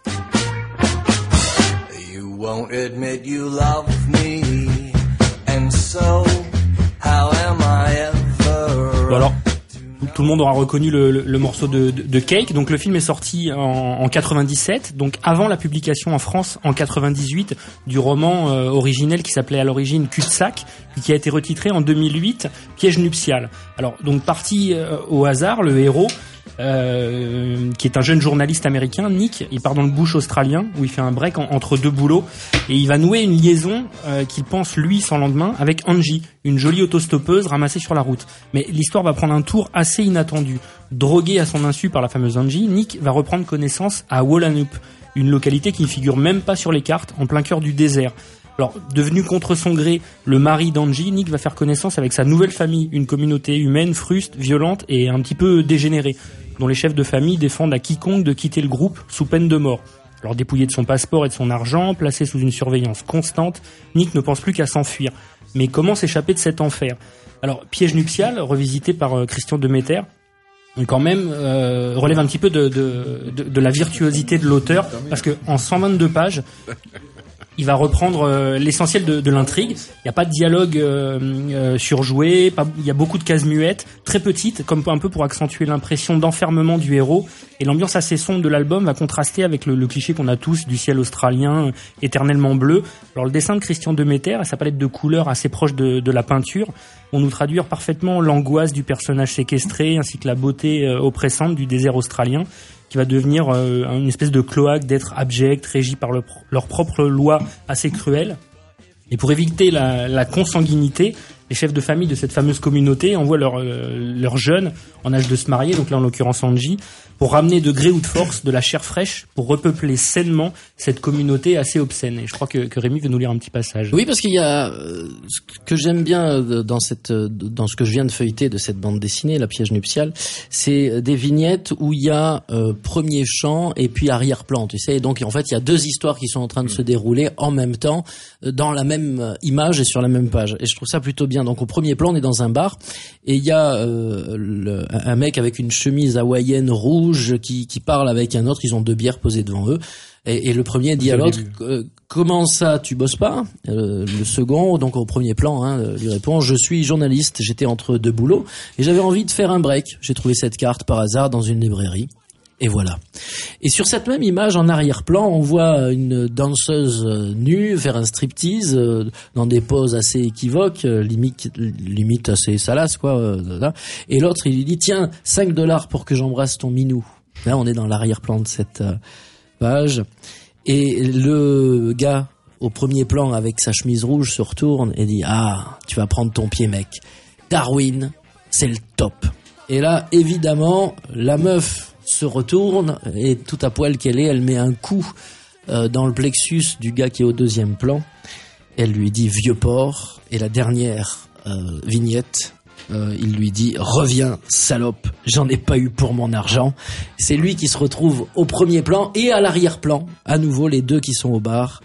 You won't admit you love me, and so how am I ever... Bon alors, tout le monde aura reconnu le, le, le morceau de, de, de Cake. Donc le film est sorti en, en quatre-vingt-dix-sept, donc avant la publication en France en quatre-vingt-dix-huit du roman euh, originel qui s'appelait à l'origine Cul-de-sac, puis qui a été retitré en deux mille huit Piège nuptial. Alors donc parti euh, au hasard, le héros euh, qui est un jeune journaliste américain, Nick, il part dans le bush australien où il fait un break en, entre deux boulots et il va nouer une liaison euh, qu'il pense lui sans lendemain avec Angie, une jolie autostoppeuse ramassée sur la route. Mais l'histoire va prendre un tour assez inattendu. Drogué à son insu par la fameuse Angie, Nick va reprendre connaissance à Wallenup, une localité qui ne figure même pas sur les cartes, en plein cœur du désert. Alors, devenu contre son gré le mari d'Angie, Nick va faire connaissance avec sa nouvelle famille, une communauté humaine, fruste, violente et un petit peu dégénérée, dont les chefs de famille défendent à quiconque de quitter le groupe sous peine de mort. Alors dépouillé de son passeport et de son argent, placé sous une surveillance constante, Nick ne pense plus qu'à s'enfuir. Mais comment s'échapper de cet enfer ? Alors, Piège nuptial, revisité par euh, Christian Demeter, quand même euh, relève un petit peu de, de, de, de la virtuosité de l'auteur, parce que en cent vingt-deux pages, il va reprendre euh, l'essentiel de, de l'intrigue. Il n'y a pas de dialogue euh, euh, surjoué, pas, il y a beaucoup de cases muettes, très petites, comme un peu pour accentuer l'impression d'enfermement du héros. Et l'ambiance assez sombre de l'album va contraster avec le, le cliché qu'on a tous du ciel australien euh, éternellement bleu. Alors le dessin de Christian Demeter et sa palette de couleurs assez proche de, de la peinture vont nous traduire parfaitement l'angoisse du personnage séquestré ainsi que la beauté euh, oppressante du désert australien, qui va devenir euh, une espèce de cloaque d'êtres abjects, régis par le, leurs propres lois assez cruelles. Et pour éviter la, la consanguinité, les chefs de famille de cette fameuse communauté envoient leurs euh, leurs jeunes en âge de se marier, donc là en l'occurrence Angie, pour ramener de gré ou de force de la chair fraîche pour repeupler sainement cette communauté assez obscène. Et je crois que, que Rémi veut nous lire un petit passage. Oui, parce qu'il y a euh, ce que j'aime bien dans cette dans ce que je viens de feuilleter de cette bande dessinée, La Piège nuptial, c'est des vignettes où il y a euh, premier champ et puis arrière-plan, tu sais. Et donc en fait, il y a deux histoires qui sont en train de se dérouler en même temps dans la même image et sur la même page. Et je trouve ça plutôt bien. Donc au premier plan, on est dans un bar et il y a euh, le, un mec avec une chemise hawaïenne rouge qui, qui parle avec un autre. Ils ont deux bières posées devant eux et, et le premier dit à l'autre euh, comment ça tu bosses pas, euh, le second donc au premier plan hein, lui répond je suis journaliste, j'étais entre deux boulots et j'avais envie de faire un break, j'ai trouvé cette carte par hasard dans une librairie. Et voilà. Et sur cette même image, en arrière-plan, on voit une danseuse nue faire un striptease dans des poses assez équivoques, limite, limite assez salaces, quoi. Et l'autre, il lui dit, tiens, cinq dollars pour que j'embrasse ton minou. Là, on est dans l'arrière-plan de cette page. Et le gars, au premier plan, avec sa chemise rouge, se retourne et dit, ah, tu vas prendre ton pied, mec. Darwin, c'est le top. Et là, évidemment, la meuf se retourne et tout à poil qu'elle est, elle met un coup euh, dans le plexus du gars qui est au deuxième plan. Elle lui dit vieux porc et la dernière euh, vignette, euh, il lui dit reviens salope, j'en ai pas eu pour mon argent. C'est lui qui se retrouve au premier plan et à l'arrière-plan, à nouveau les deux qui sont au bar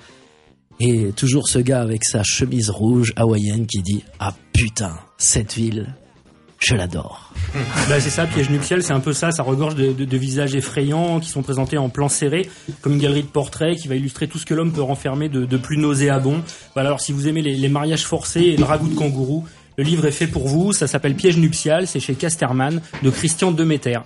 et toujours ce gars avec sa chemise rouge hawaïenne qui dit ah putain cette ville Je l'adore. Bah c'est ça, piège nuptial, c'est un peu ça, ça regorge de, de, de visages effrayants qui sont présentés en plan serré, comme une galerie de portraits qui va illustrer tout ce que l'homme peut renfermer de, de plus nauséabond. Voilà, alors si vous aimez les, les mariages forcés et le ragoût de kangourou, le livre est fait pour vous, ça s'appelle Piège nuptial, c'est chez Casterman, de Christian Demeter.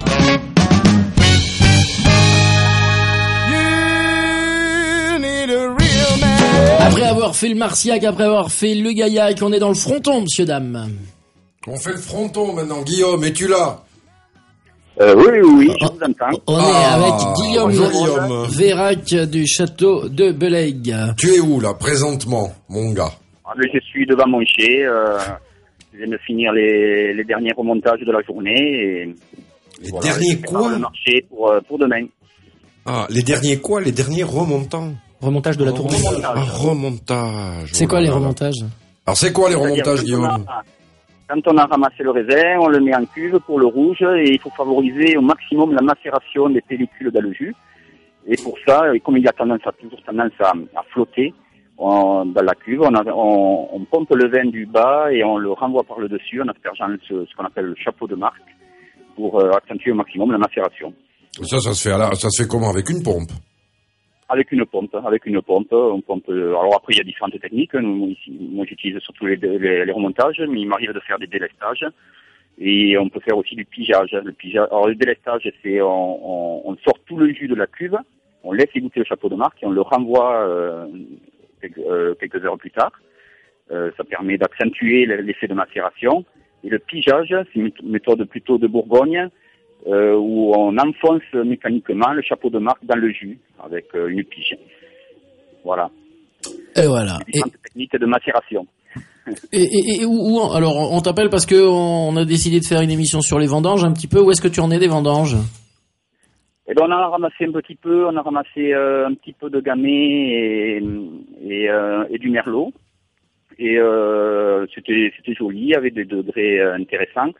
Après avoir fait le Marciac, après avoir fait le Gaillac, on est dans le fronton, monsieur, dame. On fait le fronton maintenant. Guillaume, es-tu là? euh, Oui, oui, oui, je vous entends. On ah, est avec Guillaume, Guillaume Vérac du château de Belegue. Tu es où là, présentement, mon gars? ah, Je suis devant mon chai. Euh, je viens de finir les, les derniers remontages de la journée. Et, les voilà, derniers quoi? Le marché pour, pour demain. Ah, les derniers quoi? Les derniers remontants? Remontage de la tournée. Un remontage. C'est quoi les remontages? Alors c'est quoi les remontages, Guillaume? Quand on a ramassé le raisin, on le met en cuve pour le rouge et il faut favoriser au maximum la macération des pellicules dans le jus. Et pour ça, comme il y a tendance à, toujours tendance à, à flotter on, dans la cuve, on, a, on, on pompe le vin du bas et on le renvoie par le dessus en aspergeant ce, ce qu'on appelle le chapeau de marque pour euh, accentuer au maximum la macération. Ça, ça se fait à la, ça se fait comment? Avec une pompe? Avec une pompe, avec une pompe, on pompe. Alors après, il y a différentes techniques. Nous, ici, moi, j'utilise surtout les, les, les remontages, mais il m'arrive de faire des délestages. Et on peut faire aussi du pigeage. Le pigeage. Alors le délestage, c'est on, on, on sort tout le jus de la cuve, on laisse égoutter le chapeau de marque et on le renvoie euh, quelques, euh, quelques heures plus tard. Euh, ça permet d'accentuer l'effet de macération. Et le pigeage, c'est une méthode plutôt de Bourgogne. Euh, où on enfonce mécaniquement le chapeau de marque dans le jus avec euh, une pige. Voilà. Et voilà. Différentes et... techniques de macération. Et, et, et où, où alors on t'appelle parce que on a décidé de faire une émission sur les vendanges un petit peu. Où est-ce que tu en es des vendanges? Eh ben on a ramassé un petit peu, on a ramassé euh, un petit peu de gamay et et, euh, et du merlot. Et euh, c'était c'était joli avec des degrés euh, intéressants.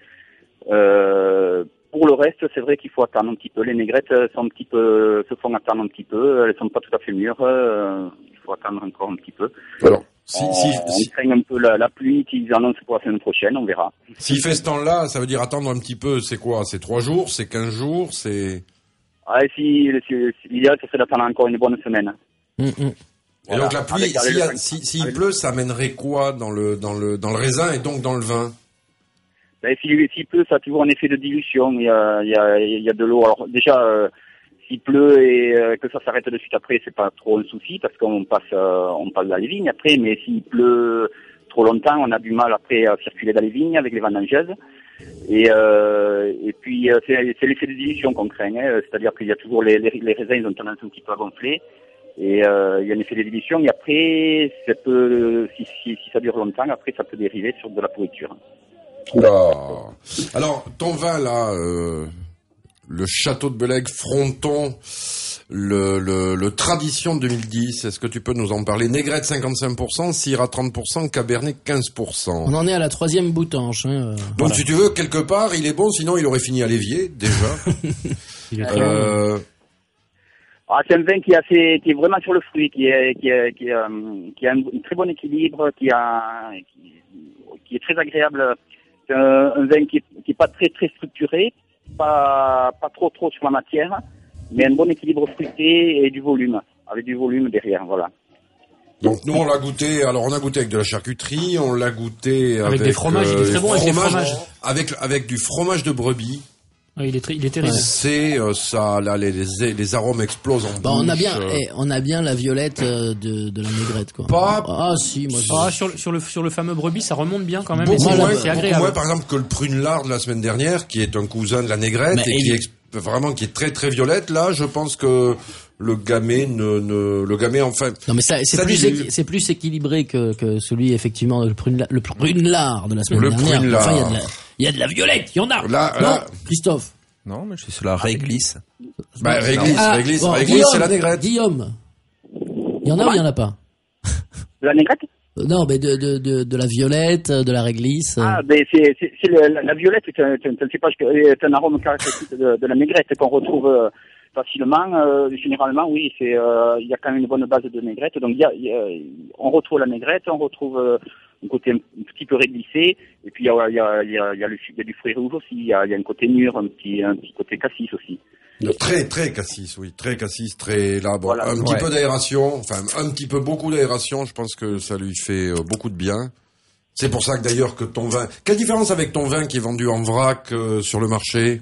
Euh, Pour le reste, c'est vrai qu'il faut attendre un petit peu. Les négrètes sont un petit peu, se font attendre un petit peu. Elles sont pas tout à fait mûres. Euh, il faut attendre encore un petit peu. Alors, si, on, si, on si... craint un peu la, la pluie qu'ils annoncent pour la semaine prochaine. On verra. S'il fait ce temps-là, ça veut dire attendre un petit peu. C'est quoi? C'est trois jours? C'est quinze jours? C'est... Ah, si, si, si l'idéal, ce serait d'attendre encore une bonne semaine. Mmh, mmh. Et voilà. donc la pluie, Avec, s'il avec si, si, si pleut, ça amènerait quoi dans le, dans le, dans le raisin et donc dans le vin? Ben, s'il, s'il pleut, ça a toujours un effet de dilution. Il y a, il y a, il y a de l'eau. Alors déjà, euh, s'il pleut et euh, que ça s'arrête de suite après, c'est pas trop un souci parce qu'on passe, euh, on passe dans les vignes après. Mais s'il pleut trop longtemps, on a du mal après à circuler dans les vignes avec les vendangeuses. Et, euh, et puis euh, c'est, c'est l'effet de dilution qu'on craint. Hein, c'est-à-dire qu'il y a toujours les, les, les raisins, ils ont tendance un petit peu à gonfler. Et euh, il y a un effet de dilution. Et après, ça peut, si, si, si ça dure longtemps, après ça peut dériver sur de la pourriture. Oula. Alors, ton vin là, euh, le Château de Belegue Fronton, le, le, le Tradition deux mille dix, est-ce que tu peux nous en parler? Négrette cinquante-cinq pour cent, Syrah trente pour cent, Cabernet quinze pour cent. On en est à la troisième boutanche. Hein, Donc voilà. si tu veux, quelque part, il est bon, sinon il aurait fini à l'évier, déjà. Il est euh... Ah, c'est un vin qui est assez, qui est vraiment sur le fruit, qui est, qui est, qui est, euh, qui a un, un très bon équilibre, qui a, qui, qui est très agréable. C'est un, un vin qui est, qui est pas très très structuré, pas pas trop trop sur la matière, mais un bon équilibre fruité et du volume, avec du volume derrière, voilà. Donc nous on l'a goûté, alors on a goûté avec de la charcuterie, on l'a goûté avec, avec des fromages, euh, il est très bon avec des fromages, avec avec du fromage de brebis. Ouais, il est très, il est terrible. C'est euh, ça, là les, les les arômes explosent en bah, bouche. on a bien, euh... eh, on a bien la violette euh, de de la négrette quoi. Pas. Ah si, moi. Ah sur le sur le sur le fameux brebis, ça remonte bien quand même. Beaucoup c'est, moins, c'est agréable. beaucoup moins, par exemple que le prune lard de la semaine dernière, qui est un cousin de la négrette Mais et qui est vraiment qui est très très violette. Là, je pense que le gamay ne, ne le gamay enfin. Non mais ça, c'est ça plus dilue. équi- c'est plus équilibré que que celui effectivement le prune le prune lard de la semaine Le dernière. prune Enfin il y a lard. de la il y a de la violette, il y en a. Là, non, là. Christophe. Non, mais je suis sur la réglisse. Bah réglisse, Ah, réglisse, bon, réglisse, Guillaume, c'est la négrette. Guillaume. Il y en a ou il y en a pas? De la négrette? Euh, Non, mais de de de de la violette, de la réglisse. Ah, ben c'est c'est, c'est le, la, la violette, c'est un, c'est un, c'est un cépage, est un arôme caractéristique de, de la négrette qu'on retrouve euh, facilement. Euh, généralement, oui, c'est euh, il y a quand même une bonne base de négrette. Donc, il y a, il y a, on retrouve la négrette, on retrouve euh, un côté un, un petit peu réglissé, et puis il y a, il y a, il y a, il y a, le, il y a du fruit rouge aussi. Il y a, il y a un côté mûr, un petit, un petit côté cassis aussi. Très, très cassis, oui, très cassis, très là. Bon, Voilà. un petit Ouais. peu d'aération, enfin un petit peu beaucoup d'aération. Je pense que ça lui fait euh, beaucoup de bien. C'est pour ça que d'ailleurs que ton vin. Quelle différence avec ton vin qui est vendu en vrac euh, sur le marché?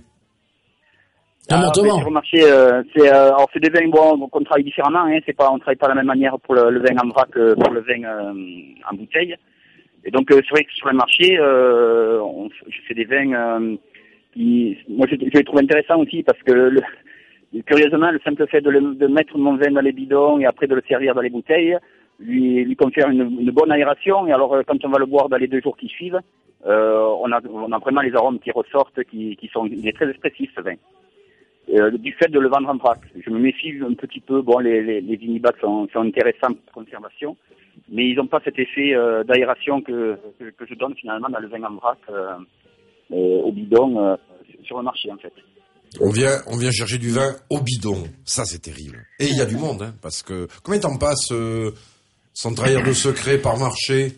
Ah, mais sur le marché, euh, c'est euh, alors c'est des vins bon, donc on travaille différemment. Hein, c'est pas, on travaille pas de la même manière pour le, le vin en vrac que pour le vin euh, en bouteille. Et donc euh, c'est vrai que sur le marché, euh, on, je fais des vins euh, qui, moi je, je les trouve intéressants aussi parce que le, curieusement le simple fait de, le, de mettre mon vin dans les bidons et après de le servir dans les bouteilles lui, lui confère une, une bonne aération. Et alors euh, quand on va le boire dans les deux jours qui suivent, euh, on a, on a vraiment les arômes qui ressortent, qui, qui sont, il est très expressif ce vin. Euh, du fait de le vendre en vrac. Je me méfie un petit peu. Bon, les, les, les vinibacs sont, sont intéressants pour conservation, mais ils n'ont pas cet effet euh, d'aération que, que, que je donne finalement dans le vin en vrac euh, euh, au bidon euh, sur le marché en fait. On vient, on vient chercher du vin au bidon. Ça, c'est terrible. Et il y a du monde, hein, parce que combien de temps passe euh, sans trahir de secret par marché?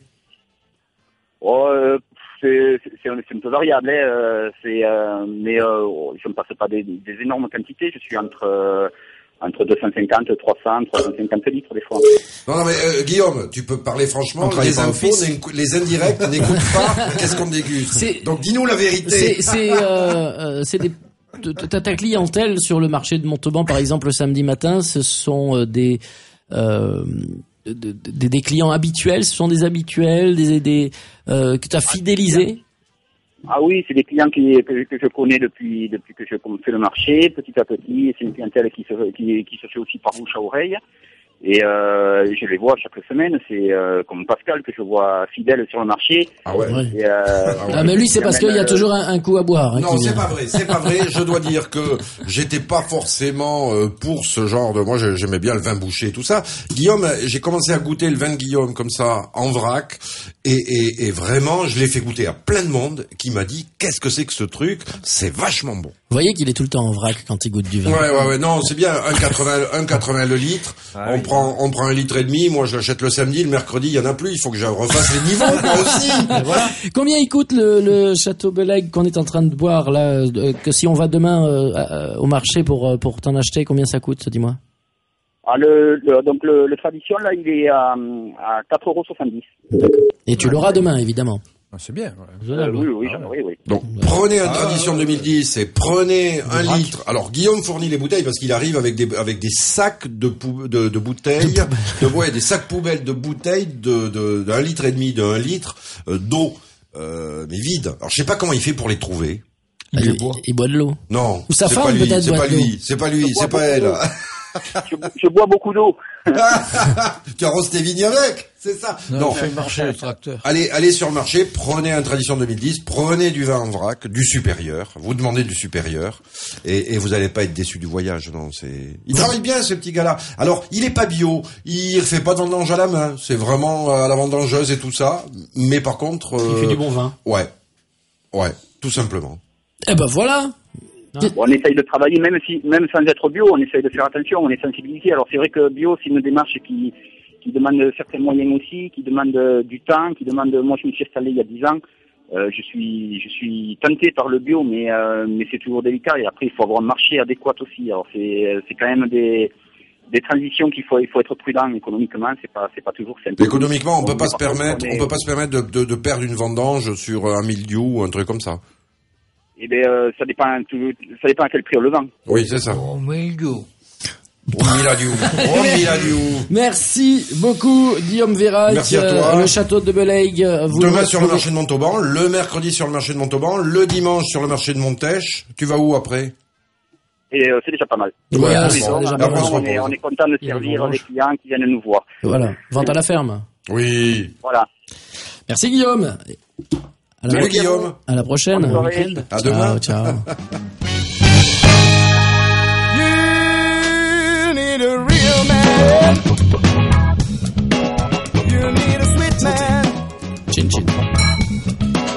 Oh, euh, c'est, c'est, c'est, un, c'est un peu variable, hein, euh, c'est, euh, mais euh, je ne passe pas des, des énormes quantités. Je suis entre euh, entre deux cent cinquante, trois cents, trois cent cinquante litres des fois. Non, non, mais euh, Guillaume, tu peux parler franchement. On Les travaille pas infos, office. n'écou- les indirects n'écoutent pas. Qu'est-ce qu'on déguste? C'est- Donc, dis-nous la vérité. C'est, c'est, euh, euh, c'est des, t'as ta clientèle sur le marché de Montauban, par exemple, le samedi matin, ce sont euh, des, euh, des, des, des clients habituels, ce sont des habituels, des, des euh, que tu as fidélisés. Ah oui, c'est des clients qui, que, que je connais depuis depuis que je fais le marché, petit à petit. C'est une clientèle qui se qui, qui se fait aussi par bouche à oreille. Et euh, je les vois chaque semaine. C'est euh, comme Pascal que je vois fidèle sur le marché. Ah ouais. Et, euh, Ah, mais lui, c'est parce qu'il y a amène, toujours un, un coup à boire. Hein, Non, qui c'est vient. pas vrai, c'est pas vrai. Je dois dire que j'étais pas forcément euh, pour ce genre de. Moi, j'ai- j'aimais bien le vin bouché et tout ça. Guillaume, j'ai commencé à goûter le vin de Guillaume comme ça en vrac, et, et, et vraiment, je l'ai fait goûter à plein de monde qui m'a dit qu'est-ce que c'est que ce truc. C'est vachement bon. Vous voyez qu'il est tout le temps en vrac quand il goûte du vin. Ouais, ouais, ouais. Non, c'est bien. un virgule quatre-vingts, un virgule quatre-vingts le litre. Ah on oui. prend, on prend un litre et demi. Moi, je l'achète le samedi, le mercredi, il y en a plus. Il faut que je refasse les niveaux, moi aussi. Et voilà. Combien il coûte le, le Château Belaigues qu'on est en train de boire là, euh, que si on va demain euh, à- au marché pour euh, pour t'en acheter, combien ça coûte, dis-moi? Ah, le, le, donc le, le tradition là, il est à, à quatre euros soixante-dix. Et tu l'auras demain, évidemment. c'est bien. Euh, oui, oui, j'en aurai, oui. Donc, prenez un Tradition deux mille dix et prenez un litre. Alors, Guillaume fournit les bouteilles parce qu'il arrive avec des, avec des sacs de, pou, de, de bouteilles, de, ouais, des sacs poubelles de bouteilles de, de, d'un litre et demi, d'un litre euh, d'eau, euh, mais vide. Alors, je sais pas comment il fait pour les trouver. Il, il, boit. il boit de l'eau. Non. Ou sa c'est femme pas lui, peut-être c'est boit pas de l'eau. lui, c'est pas lui, c'est pas elle. je, je bois beaucoup d'eau. Tu arroses tes vignes avec, c'est ça. Non, Non. il fait marcher le tracteur. Allez, allez sur le marché, prenez un Tradition deux mille dix, prenez du vin en vrac, du supérieur. Vous demandez du supérieur, et, et vous allez pas être déçu du voyage. Non, c'est. Il travaille bien, ce petit gars-là. Alors, il est pas bio, il fait pas de vendange à la main. C'est vraiment à la vendangeuse et tout ça. Mais par contre, Il euh, fait du bon vin. Ouais, ouais, tout simplement. Eh ben voilà. Bon, on essaye de travailler, même si, même sans être bio, on essaye de faire attention, on est sensibilisé. Alors c'est vrai que bio, c'est une démarche qui, qui demande certains moyens aussi, qui demande du temps, qui demande. Moi, je me suis installé il y a dix ans. Euh, je suis, je suis tenté par le bio, mais, euh, mais c'est toujours délicat. Et après, il faut avoir un marché adéquat aussi. Alors c'est, c'est quand même des, des transitions qu'il faut, il faut être prudent économiquement. C'est pas, c'est pas toujours simple. Économiquement, on peut pas se par contre, permettre, on est- on peut pas se permettre de, de, de perdre une vendange sur un mildiou ou un truc comme ça. Eh ben, euh, ça dépend, tout- ça dépend à quel prix on le vend. Oui, c'est ça. Oh, mildiou. Oh, miladiou. Oh, miladiou. Merci beaucoup, Guillaume Vérac. Merci à toi. Euh, le château de Belaigues. euh, Vous Demain le sur le retrouvez- marché de Montauban, le mercredi sur le marché de Montauban, le dimanche sur le marché de Montèche. Tu vas où après? Et euh, c'est déjà pas mal. Ouais, Voilà, c'est on, déjà on pas mal. est, on est content de Il y a servir le les clients qui viennent nous voir. Voilà. Vente à la ferme. Oui. Voilà. Merci, Guillaume. À la, Salut, Guillaume. à la prochaine. Bonne soirée. Week-end. À demain. Ciao, ciao. You need a real man. You need a sweet man. Chin chin.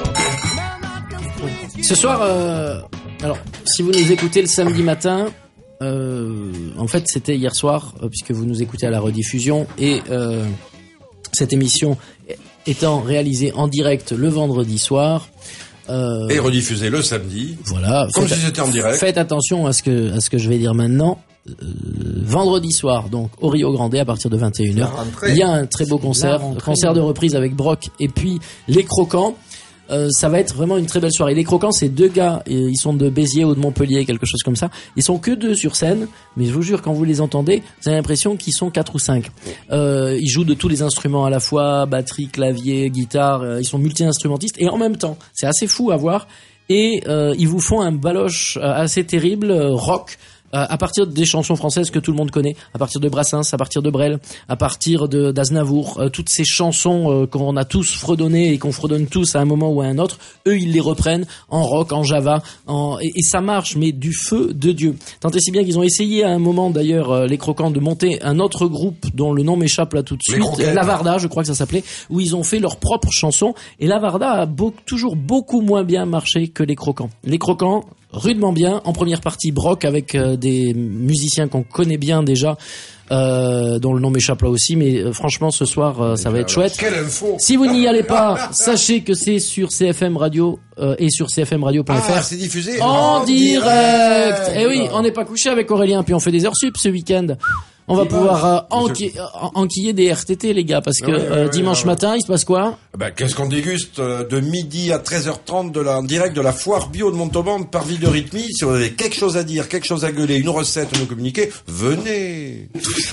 Ce soir, euh, alors, si vous nous écoutez le samedi matin, euh, en fait, c'était hier soir, euh, puisque vous nous écoutez à la rediffusion, et euh, cette émission étant réalisée en direct le vendredi soir. Euh, et rediffusée le samedi. Voilà. Comme faites, si c'était en direct. Faites attention à ce que à ce que je vais dire maintenant. Euh, vendredi soir, donc au Rio Grande à partir de vingt et une heures, il y a un très beau concert, concert de reprise avec Brock et puis Les Croquants. Euh, ça va être vraiment une très belle soirée. Les Croquants, c'est deux gars, ils sont de Béziers ou de Montpellier, quelque chose comme ça. Ils sont que deux sur scène, mais je vous jure, quand vous les entendez, vous avez l'impression qu'ils sont quatre ou cinq. Euh, ils jouent de tous les instruments à la fois, batterie, clavier, guitare, euh, ils sont multi-instrumentistes, et en même temps, c'est assez fou à voir, et euh, ils vous font un baloche assez terrible, euh, rock, Euh, à partir des chansons françaises que tout le monde connaît, à partir de Brassens, à partir de Brel, à partir de d'Aznavour, euh, toutes ces chansons euh, qu'on a tous fredonnées et qu'on fredonne tous à un moment ou à un autre, eux ils les reprennent en rock, en java, en... Et, et ça marche, mais du feu de Dieu. Tant et si bien qu'ils ont essayé à un moment d'ailleurs, euh, les Croquants, de monter un autre groupe dont le nom m'échappe là tout de suite, Lavarda, je crois que ça s'appelait, où ils ont fait leurs propres chansons, et Lavarda a beau, toujours beaucoup moins bien marché que les Croquants. Les Croquants, rudement bien, en première partie Brock avec euh, des musiciens qu'on connaît bien déjà, euh, dont le nom m'échappe là aussi, mais euh, franchement ce soir euh, ça va être chouette. Quelle info. Si vous n'y allez pas, sachez que c'est sur C F M Radio euh, et sur c f m radio point f r. Ah, c'est diffusé en direct. Eh oui, on n'est pas couché avec Aurélien, puis on fait des heures sup ce week-end. On va pouvoir euh, enqui- enquiller des R T T, les gars, parce que ouais, ouais, euh, ouais, dimanche ouais. matin, il se passe quoi? Ben, qu'est-ce qu'on déguste euh, de midi à treize heures trente de la, en direct de la foire bio de Montauban par Ville de Rythmie. Si vous avez quelque chose à dire, quelque chose à gueuler, une recette à nous communiquer, venez.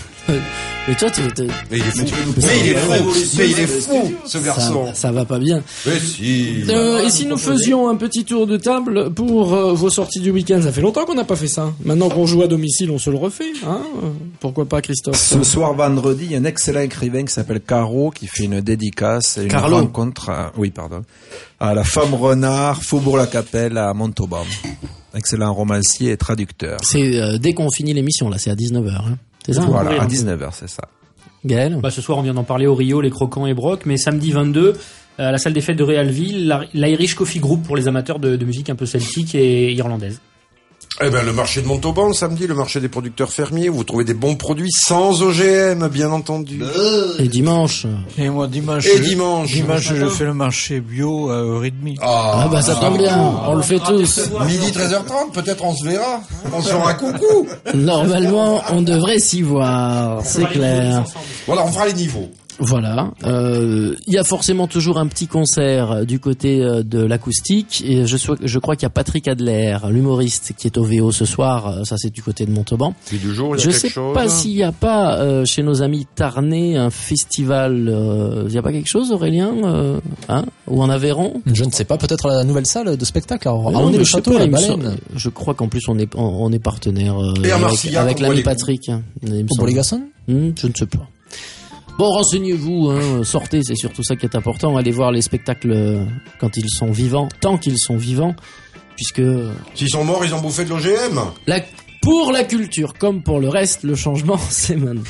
Mais toi, t'es, t'es... Mais il est fou. Mais il est fou. Mais il est fou, ce garçon. Ça, ça va pas bien. Mais si. Euh, et si nous faisions un petit tour de table pour euh, vos sorties du week-end? Ça fait longtemps qu'on n'a pas fait ça. Maintenant qu'on joue à domicile, on se le refait, hein? Pourquoi pas, Christophe? Ce soir, vendredi, il y a un excellent écrivain qui s'appelle Caro qui fait une dédicace, une Carlo. rencontre, à, oui, pardon, à la Femme Renard, Faubourg-la-Capelle, à Montauban. Excellent romancier et traducteur. C'est euh, dès qu'on finit l'émission, là, c'est à dix-neuf heures. Hein. C'est ça? Voilà, à dix-neuf heures, c'est ça. Gaël? Bah, ce soir, on vient d'en parler au Rio, les Croquants et Brock, mais samedi vingt-deux, à la salle des fêtes de Réalville, la- l'Irish Coffee Group pour les amateurs de, de musique un peu celtique et irlandaise. Eh ben, le marché de Montauban, samedi, le marché des producteurs fermiers, où vous trouvez des bons produits sans O G M, bien entendu. Et dimanche? Et moi, dimanche. Et dimanche. Dimanche, je fais le marché bio à heure et demie. Ah, bah, ça tombe bien. On le fait tous. Midi treize heures trente, peut-être on se verra. On se fera coucou. Normalement, on devrait s'y voir. C'est clair. Voilà, on fera les niveaux. Voilà. Euh, il y a forcément toujours un petit concert du côté euh, de l'acoustique. Et je, so- je crois qu'il y a Patrick Adler, l'humoriste, qui est au V O ce soir. Ça, c'est du côté de Montauban. Puis du jour, il y a Je quelque sais chose. pas s'il y a pas euh, chez nos amis Tarnais un festival. Euh, il y a pas quelque chose, Aurélien, euh, hein, ou en Aveyron? Je ne sais pas, peut-être la nouvelle salle de spectacle. Alors, Mais on non, est mais le je sais château, pas, la il me baleine. semble- Je crois qu'en plus on est on, on est partenaire euh, Et à avec, Marcillac, avec on l'ami voit les- Patrick. hein, il me Pour semble. les garçons? Hmm, je ne sais pas. Bon, renseignez-vous, hein, sortez, c'est surtout ça qui est important. Allez voir les spectacles euh, quand ils sont vivants, tant qu'ils sont vivants, puisque S'ils sont morts, ils ont bouffé de l'O G M. la, pour la culture, comme pour le reste, le changement, c'est maintenant.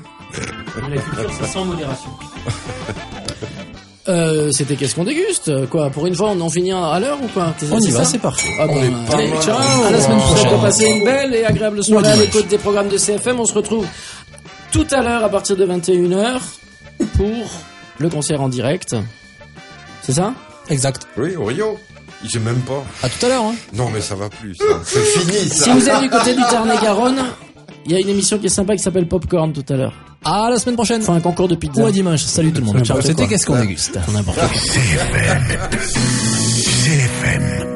La culture, c'est sans modération. Euh, c'était qu'est-ce qu'on déguste? Quoi, pour une fois, on en finit à l'heure ou quoi? On y C'est va, ça c'est parfait. Ah bon, On est pas allez, mal. ciao, à la semaine Au prochaine. revoir. Pour passer une belle et agréable soirée à l'écoute des programmes de C F M. On se retrouve tout à l'heure à partir de vingt et une heures pour le concert en direct. C'est ça? Exact. Oui, au Rio. Il sait même pas. À tout à l'heure, hein. Non, mais ça va plus, ça. C'est fini, ça. Si vous êtes du côté du Tarn-et-Garonne, il y a une émission qui est sympa qui s'appelle Popcorn tout à l'heure. À la semaine prochaine. Enfin, un concours de pizza. Ou à dimanche. Salut tout le monde. N'importe Ciao. C'était quoi. qu'est-ce qu'on déguste? N'importe quoi. C F M. C F M.